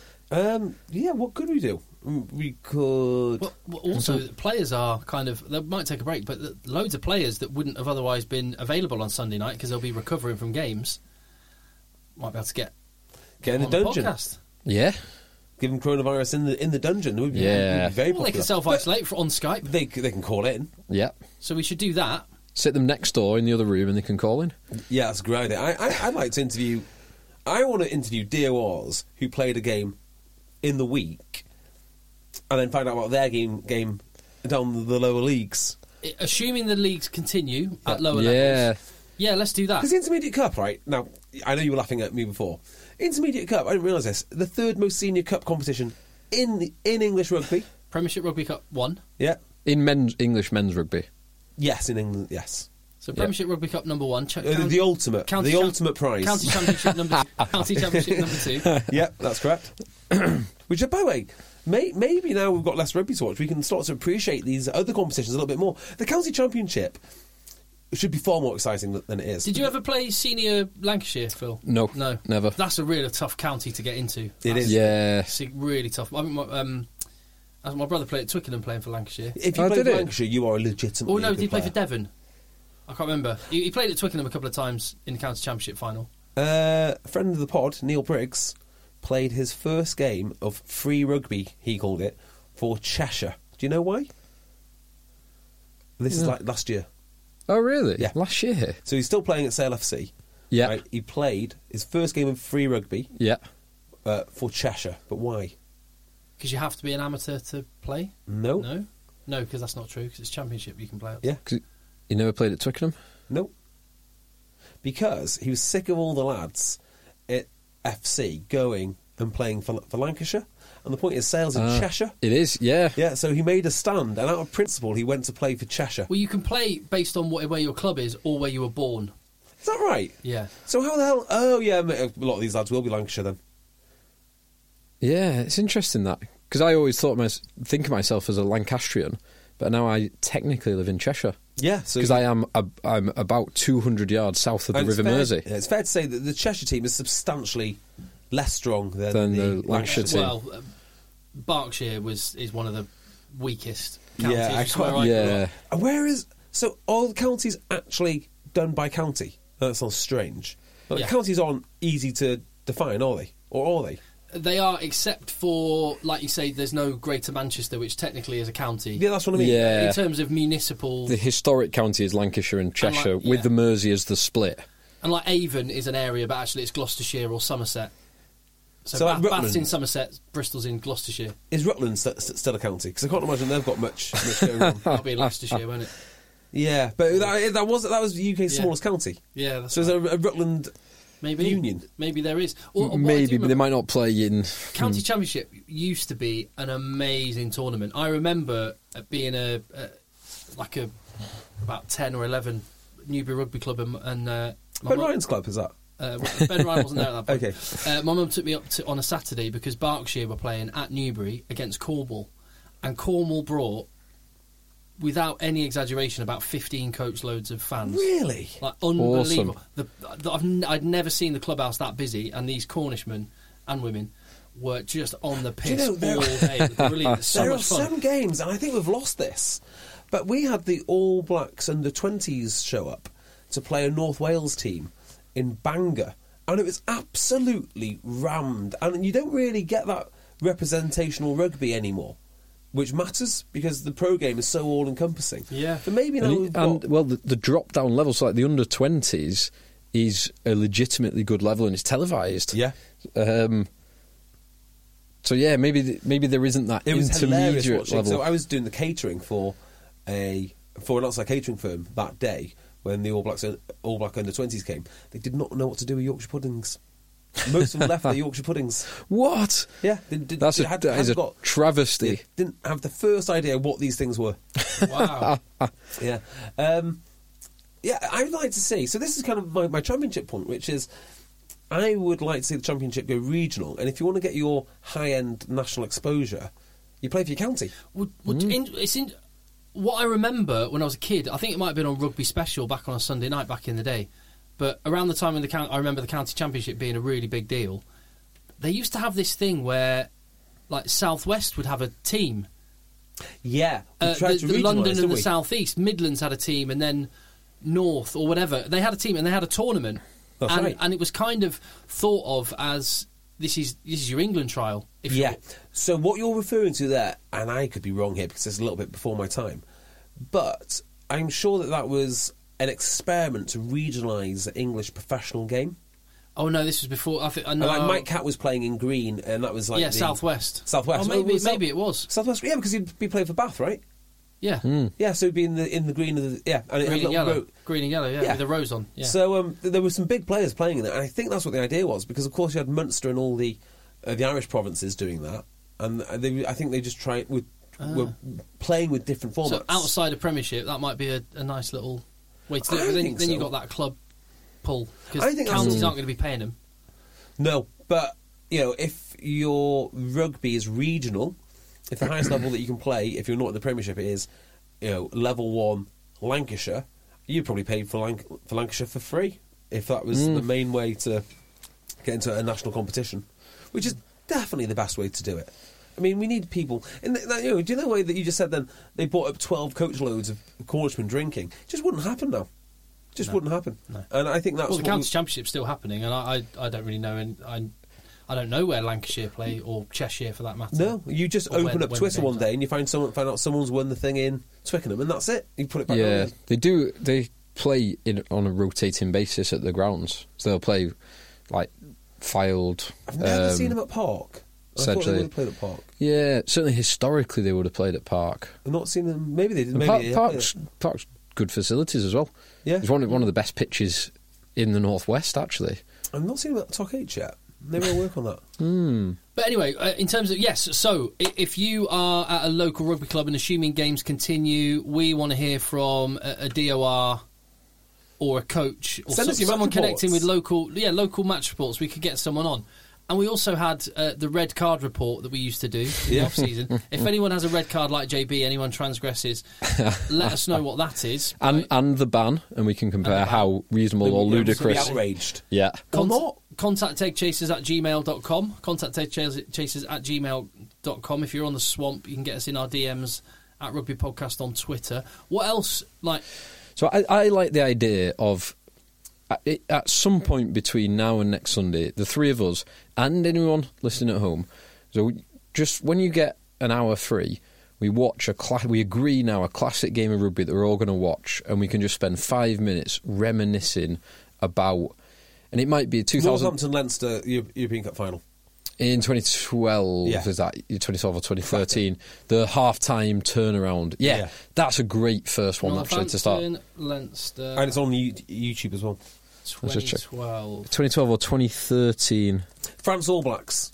Yeah, what could we do? We could... Well, also, players are kind of... They might take a break, but loads of players that wouldn't have otherwise been available on Sunday night because they'll be recovering from games might be able to get in the on dungeon. podcast. Yeah. Give them coronavirus in the dungeon. It would be, Yeah. would be very Well, they popular. can self-isolate on Skype. They can call in. Yeah. So we should do that. Sit them next door in the other room and they can call in. Yeah, that's a great idea. I'd like to interview... I want to interview DORs who played a game in the week and then find out about their game down the lower leagues. Assuming the leagues continue at lower Yeah. levels. Yeah, let's do that. Because the Intermediate Cup, right? Now, I know you were laughing at me before. Intermediate Cup, I didn't realise this, the third most senior cup competition in English rugby. Premiership Rugby Cup 1. Yeah. In English men's rugby. Yes, in England, yes. So Premiership Rugby Cup number 1. The ultimate prize. County Championship number 2. County Championship number 2. Yep, that's correct. Which, by the way, maybe now we've got less rugby to watch, we can start to appreciate these other competitions a little bit more. The County Championship should be far more exciting than it is. Did you ever play senior Lancashire, Phil? No, never. That's a really tough county to get into. It is. Yeah. It's really tough. I mean, my brother played at Twickenham playing for Lancashire. If you play for Lancashire, you are a legitimate. Oh no, did he play for Devon? I can't remember. He played at Twickenham a couple of times in the County Championship final. A friend of the pod, Neil Briggs, played his first game of free rugby, he called it, for Cheshire. Do you know why? This is like last year. Oh, really? Yeah. Last year? So he's still playing at Sale FC. Yeah. Right? He played his first game of free rugby Yeah. for Cheshire. But why? Because you have to be an amateur to play? No. No, because that's not true, because it's Championship you can play at. Yeah. 'Cause you never played at Twickenham? No. Because he was sick of all the lads at FC going and playing for Lancashire. And the point is, Sale's in Cheshire. It is, yeah. Yeah, so he made a stand, and out of principle, he went to play for Cheshire. Well, you can play based on where your club is or where you were born. Is that right? Yeah. So how the hell... Oh, yeah, a lot of these lads will be Lancashire then. Yeah, it's interesting that. Because I always think of myself as a Lancastrian, but now I technically live in Cheshire. Yeah. So Because I'm about 200 yards south of the River Mersey. Yeah, it's fair to say that the Cheshire team is substantially less strong than the Lancashire team. Well, Berkshire is one of the weakest counties. Yeah, which is where I grew up. And where is... So are the counties actually done by county? That sounds strange. But Yeah. the counties aren't easy to define, are they? Or are they? They are, except for, like you say, there's no Greater Manchester, which technically is a county. Yeah, that's what I mean. Yeah. In terms of municipal... The historic county is Lancashire and Cheshire, with the Mersey as the split. And like Avon is an area, but actually it's Gloucestershire or Somerset. So like Bath's Rutland. in Somerset, Bristol's in Gloucestershire. Is Rutland still a county? Because I can't imagine they've got much going on. That'll be in Leicestershire, won't it? Yeah, but that was the UK's Yeah. smallest county. Yeah, that's So is right. there a Rutland Maybe there is. Or, what I Maybe, do but they might not play in... County Championship used to be an amazing tournament. I remember being about 10 or 11 Newbury Rugby Club and Ben Ryan's club, is that? Ben Ryan wasn't there at that point. Okay. My mum took me up on a Saturday because Berkshire were playing at Newbury against Cornwall, and Cornwall brought without any exaggeration, about 15 coach loads of fans. Really? Like, unbelievable. Awesome. I'd never seen the clubhouse that busy, and these Cornishmen and women were just on the piss all day. Brilliant. So there much are fun. some games, and I think we've lost this, but we had the All Blacks under-20s show up to play a North Wales team in Bangor, and it was absolutely rammed. And you don't really get that representational rugby anymore, which matters because the pro game is so all-encompassing. Yeah. But maybe now we've got... the drop-down level, so like the under-20s is a legitimately good level and it's televised. Yeah. So yeah, maybe there isn't that It was hilarious intermediate watching. level. So I was doing the catering for an outside catering firm that day when the All Black under-20s came. They did not know what to do with Yorkshire puddings. Most of them left their Yorkshire puddings. What? Yeah, That is a travesty. They didn't have the first idea what these things were. Wow. Yeah, yeah. I'd like to see. So this is kind of my championship point, which is I would like to see the championship go regional. And if you want to get your high-end national exposure, you play for your county. What I remember when I was a kid, I think it might have been on Rugby Special back on a Sunday night back in the day. But around the time when I remember the county championship being a really big deal, they used to have this thing where, like, South West would have a team. Yeah, the London and the South East, Midlands had a team, and then North or whatever, they had a team and they had a tournament. That's right. And it was kind of thought of as this is your England trial. So what you're referring to there, and I could be wrong here because it's a little bit before my time, but I'm sure that was an experiment to regionalise the English professional game. Oh no, this was before. I think. No. Like Mike Catt was playing in green, and that was like Southwest. Southwest. Oh, maybe it was Southwest. Yeah, because he'd be playing for Bath, right? Yeah. Yeah, so he'd be in the green of the and it had green a and yellow. row. Green and yellow. Yeah, with the rose on. Yeah. So there were some big players playing in it, and I think that's what the idea was because of course you had Munster and all the Irish provinces doing that, and I think they just were playing with different formats. So outside of Premiership, that might be a nice little way to do it. But then you got that club pull because counties aren't going to be paying them. No, but if your rugby is regional, if the highest level that you can play, if you're not in the Premiership, is level 1 Lancashire, you'd probably pay for Lancashire for free if that was the main way to get into a national competition, which is definitely the best way to do it. I mean, we need people. Do you know the way that you just said then they brought up 12 coach loads of Cornishmen drinking? It just wouldn't happen now. Wouldn't happen. No. And I think that's the county championship's still happening, and I don't really know, and I don't know where Lancashire play or Cheshire for that matter. No, you just open up Twitter one day and you find out someone's won the thing in Twickenham, and that's it. You put it back. Yeah, they do. They play on a rotating basis at the grounds, so they'll play like Fylde. I've never seen them at Park. I thought they would have played at Park. Yeah, certainly historically they would have played at Park. I've not seen them. Maybe they did. Park's good facilities as well. Yeah, it's one of the best pitches in the Northwest actually. I've not seen them at Talk H yet. Maybe I'll work on that. But anyway, in terms of so if you are at a local rugby club and assuming games continue, we want to hear from a DOR or a coach or someone connecting with local match reports. We could get someone on. And we also had the red card report that we used to do in the off-season. If anyone has a red card like JB, anyone transgresses, let us know what that is. And the ban, and we can compare how reasonable or ludicrous. Outraged. Yeah. Contact eggchasers@gmail.com. Contact eggchasers@gmail.com. If you're on the swamp, you can get us in our DMs at Rugby Podcast on Twitter. What else? So I like the idea of... At some point between now and next Sunday, the three of us and anyone listening at home, so just when you get an hour free, we watch we agree now a classic game of rugby that we're all going to watch, and we can just spend 5 minutes reminiscing about, and it might be a 2000 Leinster European Cup final. In 2012, is that 2012 or 2013? The half-time turnaround. Yeah, that's a great first one actually to start. Leinster. And it's on YouTube as well. 2012 or 2013. France All Blacks.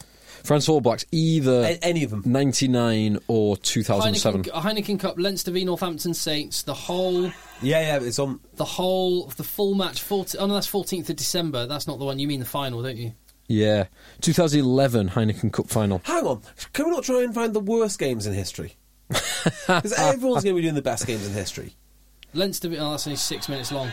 Either any of them. 99 or 2007. Heineken Cup, Leinster v Northampton Saints. The whole. Yeah, it's on. The full match. That's 14th of December. That's not the one. You mean the final, don't you? Yeah, 2011 Heineken Cup final. Hang on, can we not try and find the worst games in history? Because everyone's going to be doing the best games in history. Leinster, that's only 6 minutes long.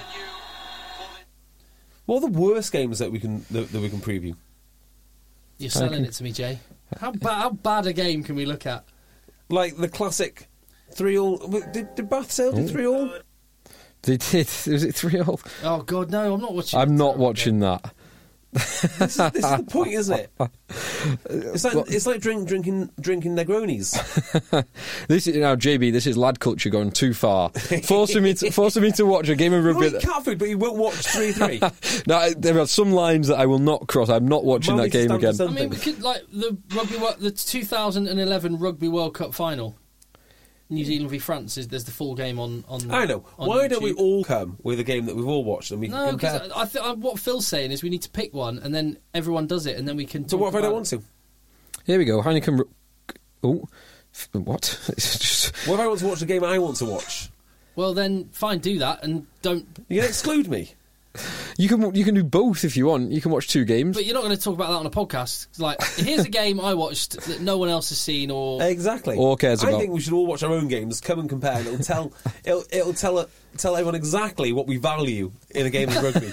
What are the worst games that we can preview? You're selling it to me, Jay. How bad a game can we look at? Like the classic 3-all. Did Bath Sale do 3-all? They did. Was it 3-all? Oh God, no! I'm not watching. I'm not watching that. This is the point, isn't it? It's like drinking Negronis. This is now, JB. This is lad culture going too far. Forcing me to watch a game of rugby. You eat cat food, but you won't watch 3-3. No, there are some lines that I will not cross. I'm not watching that game again. I mean, we could like the 2011 Rugby World Cup final. New Zealand v France. There's the full game on. I know. On Why YouTube. don't we all come with a game that we've all watched and we can compare? Because what Phil's saying is we need to pick one and then everyone does it and then we can. So talk what if I about don't want to? Here we go. Heineken. What? It's just... What if I want to watch a game I want to watch? Well, then fine, do that and don't. You can exclude me. You can do both if you want. You can watch two games. But you're not going to talk about that on a podcast. Like, here's a game I watched that no one else has seen or Exactly. Or cares about. I think we should all watch our own games, come and compare, and it'll tell everyone exactly what we value in a game of rugby.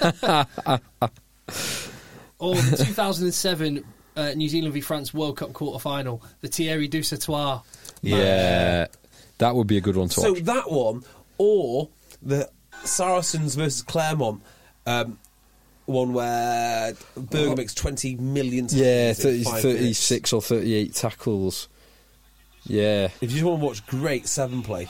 Or the 2007 New Zealand v France World Cup quarter final, the Thierry Dusautoir. Yeah, that would be a good one to So watch. that one, or the Saracens versus Claremont, one where Berger makes 20 million tackles. Yeah, in 5 minutes. 36 or 38 tackles. Yeah. If you just want to watch great 7 play.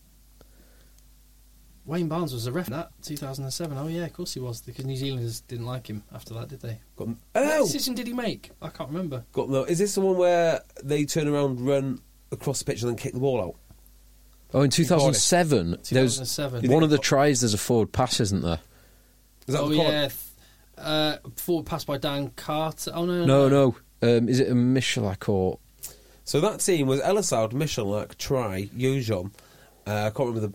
Wayne Barnes was a ref in that 2007. Oh yeah, of course he was, because New Zealanders didn't like him after that, did they? What decision did he make? I can't remember. Is this the one where they turn around, run across the pitch and then kick the ball out? Oh, in 2007, there's 2007. one of the tries. There's a forward pass, isn't there? Is that Oh the yeah, forward pass by Dan Carter. Oh no. No. Is it a Michalak or? So that team was Elisaud, Michalak, Try, Yojon. I can't remember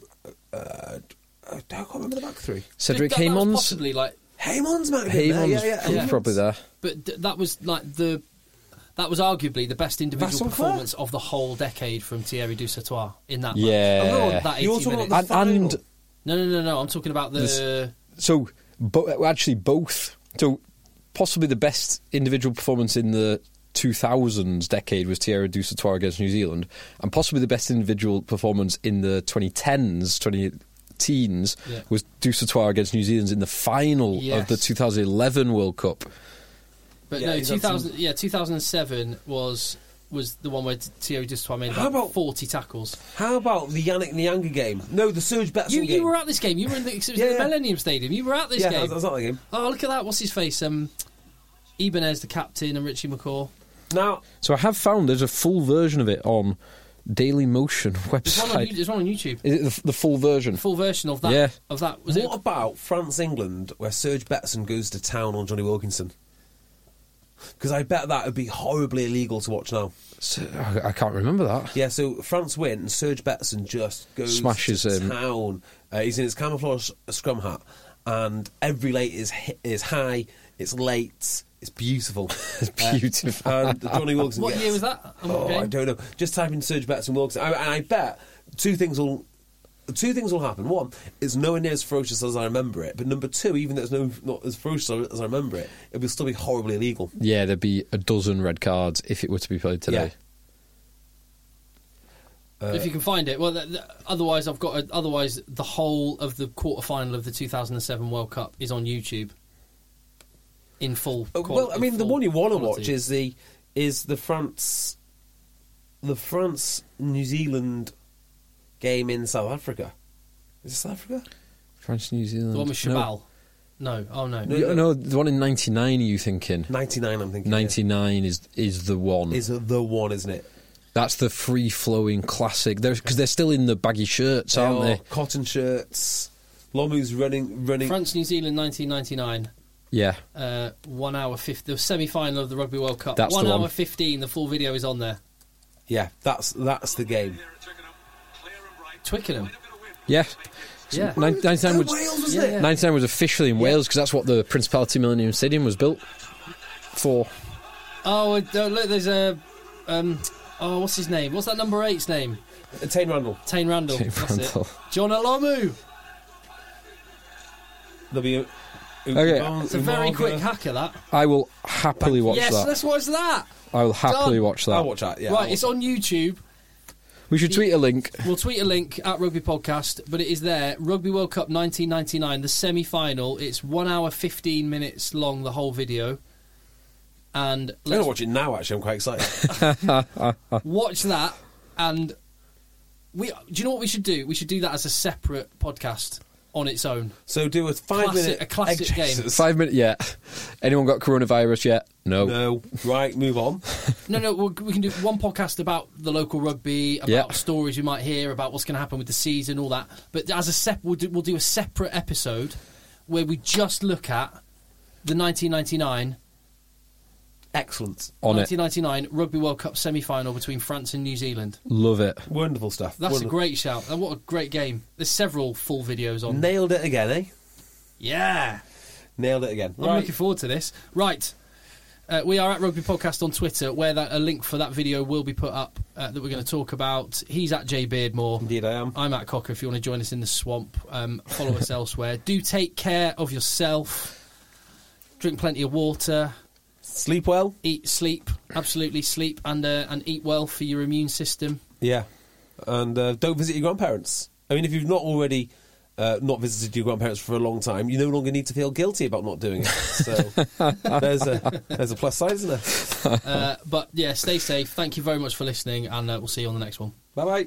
the back three. Cedric That was Haymons? possibly like, Haymons might have been there. Haymons was probably there. but that was like that was arguably the best individual That's unfair. performance of the whole decade from Thierry Dusautoir in that match. Yeah. That 80 You're talking minutes. about the final. No. I'm talking about the. So, actually, both. So, possibly the best individual performance in the 2000s decade was Thierry Dusautoir against New Zealand, and possibly the best individual performance in the 2010s was Dusautoir against New Zealand in the final of the 2011 World Cup. But Yeah, no, he's got 2007 was the one where Thierry Dusautoir made How about about- 40 tackles. How about the Yannick Nyanga game? No, the Serge Betson game. You were at this game. You were in the, it was Yeah, the yeah. Millennium Stadium. You were at this Yeah, game. I was at the game. Oh, look at that. What's his face? Ibanez, the captain, and Richie McCaw. Now, So I have found there's a full version of it on Daily Motion There's one on, website. there's one on YouTube. Is it the full version? Full version of that. Yeah. Of that. Was what it? about France-England, where Serge Betson goes to town on Johnny Wilkinson? Because I bet that would be horribly illegal to watch now. So, I can't remember that. Yeah, so France win, and Serge Betson just goes Smashes to him. town. He's in his camouflage scrum hat, and every late is high, it's late, it's beautiful. It's beautiful. And Johnny Wilkinson What gets- year was that? And what Oh, game? I don't know. Just type in Serge Betson Wilkinson. And I bet two things will happen. One, it's nowhere near as ferocious as I remember it. But number two, even though it's not as ferocious as I remember it, it will still be horribly illegal. Yeah, there'd be a dozen red cards if it were to be played today. If you can find it. Well, otherwise otherwise the whole of the quarter final of the 2007 World Cup is on YouTube. In full. Well, I mean, the one you want to watch quality. is the France New Zealand game in South Africa. Is it South Africa? France, New Zealand. The one with Chabal. No. Oh no. No, the one in 99. Are you thinking? 99, I'm thinking. 99 is the one. Is the one, isn't it? That's the free flowing classic. Because they're still in the baggy shirts, aren't they? Cotton shirts. Lomu's running. France, New Zealand, 1999. Yeah. 1 hour 50. The semi-final of the Rugby World Cup. That's 1 the hour one. 15. The full video is on there. Yeah, that's the game. Twickenham. Yeah. Yeah. 99 was, Wales was Yeah, there. yeah. 99 was officially in Wales because that's what the Principality Millennium Stadium was built for. Oh, look, there's a Oh, what's his name? What's that number 8's name? Tane Randall. Tane Randall. Tane That's Randall. it. John Olomu. There'll be It's a very quick hacker, that. I will happily watch Yes, that. let's watch that. I will happily Done. watch that. I'll watch that, yeah. Right, it's on YouTube. We should tweet a link. We'll tweet a link at Rugby Podcast, but it is there. Rugby World Cup 1999, the semi-final. It's 1 hour 15 minutes long, the whole video. And I'm going to watch it now, actually. I'm quite excited. watch that. And do you know what we should do? We should do that as a separate podcast on its own. So do a 5-minute A classic egg game. chasers. 5 minutes, yeah. Anyone got coronavirus yet? No. Right, move on. No, we can do one podcast about the local rugby, about stories we might hear, about what's going to happen with the season, all that. But as we'll do a separate episode where we just look at the 1999 Excellent. 1999 Rugby World Cup semi-final between France and New Zealand. Love it. Wonderful stuff. That's Wonderful. a great shout. And what a great game. There's several full videos on. Nailed it again, eh? Yeah. Nailed it again. I'm looking forward to this. Right. We are at Rugby Podcast on Twitter, where a link for that video will be put up that we're going to talk about. He's at J Beardmore. Indeed I am. I'm at Cocker if you want to join us in the swamp. Follow us elsewhere. Do take care of yourself. Drink plenty of water. Sleep well. Sleep. Absolutely sleep. And eat well for your immune system. Yeah. And don't visit your grandparents. I mean, if you've not already not visited your grandparents for a long time, you no longer need to feel guilty about not doing it. So there's a plus side, isn't there? But yeah, stay safe. Thank you very much for listening, and we'll see you on the next one. Bye-bye.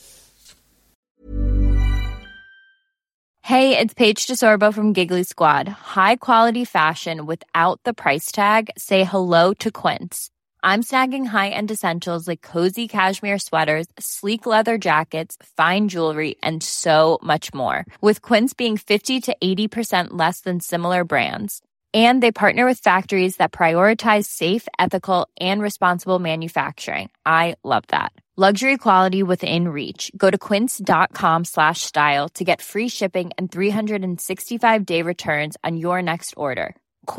Hey, it's Paige DeSorbo from Giggly Squad. High quality fashion without the price tag. Say hello to Quince. I'm snagging high-end essentials like cozy cashmere sweaters, sleek leather jackets, fine jewelry, and so much more. With Quince being 50 to 80% less than similar brands. And they partner with factories that prioritize safe, ethical, and responsible manufacturing. I love that. Luxury quality within reach. Go to quince.com/style to get free shipping and 365-day returns on your next order.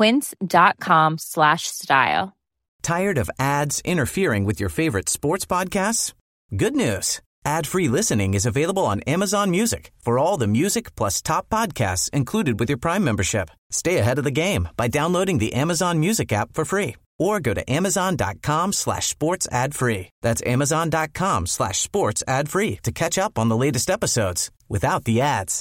Quince.com/style. Tired of ads interfering with your favorite sports podcasts? Good news. Ad-free listening is available on Amazon Music for all the music plus top podcasts included with your Prime membership. Stay ahead of the game by downloading the Amazon Music app for free or go to amazon.com/sports ad free. That's amazon.com/sports ad free to catch up on the latest episodes without the ads.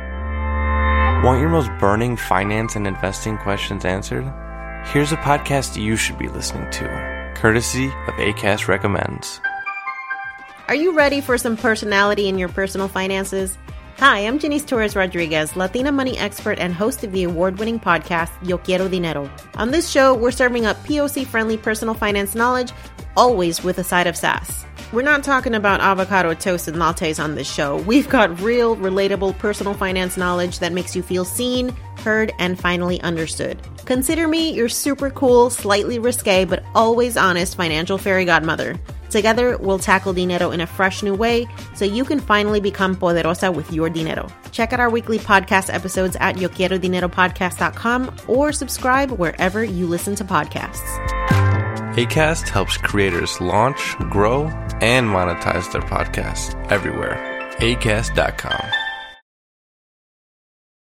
Want your most burning finance and investing questions answered? Here's a podcast you should be listening to, courtesy of Acast Recommends. Are you ready for some personality in your personal finances? Hi, I'm Janice Torres-Rodriguez, Latina money expert and host of the award-winning podcast, Yo Quiero Dinero. On this show, we're serving up POC-friendly personal finance knowledge, always with a side of sass. We're not talking about avocado toast and lattes on this show. We've got real, relatable personal finance knowledge that makes you feel seen, heard, and finally understood. Consider me your super cool, slightly risque, but always honest financial fairy godmother. Together, we'll tackle dinero in a fresh new way so you can finally become poderosa with your dinero. Check out our weekly podcast episodes at YoQuieroDineroPodcast.com or subscribe wherever you listen to podcasts. Acast helps creators launch, grow, and monetize their podcasts everywhere. Acast.com.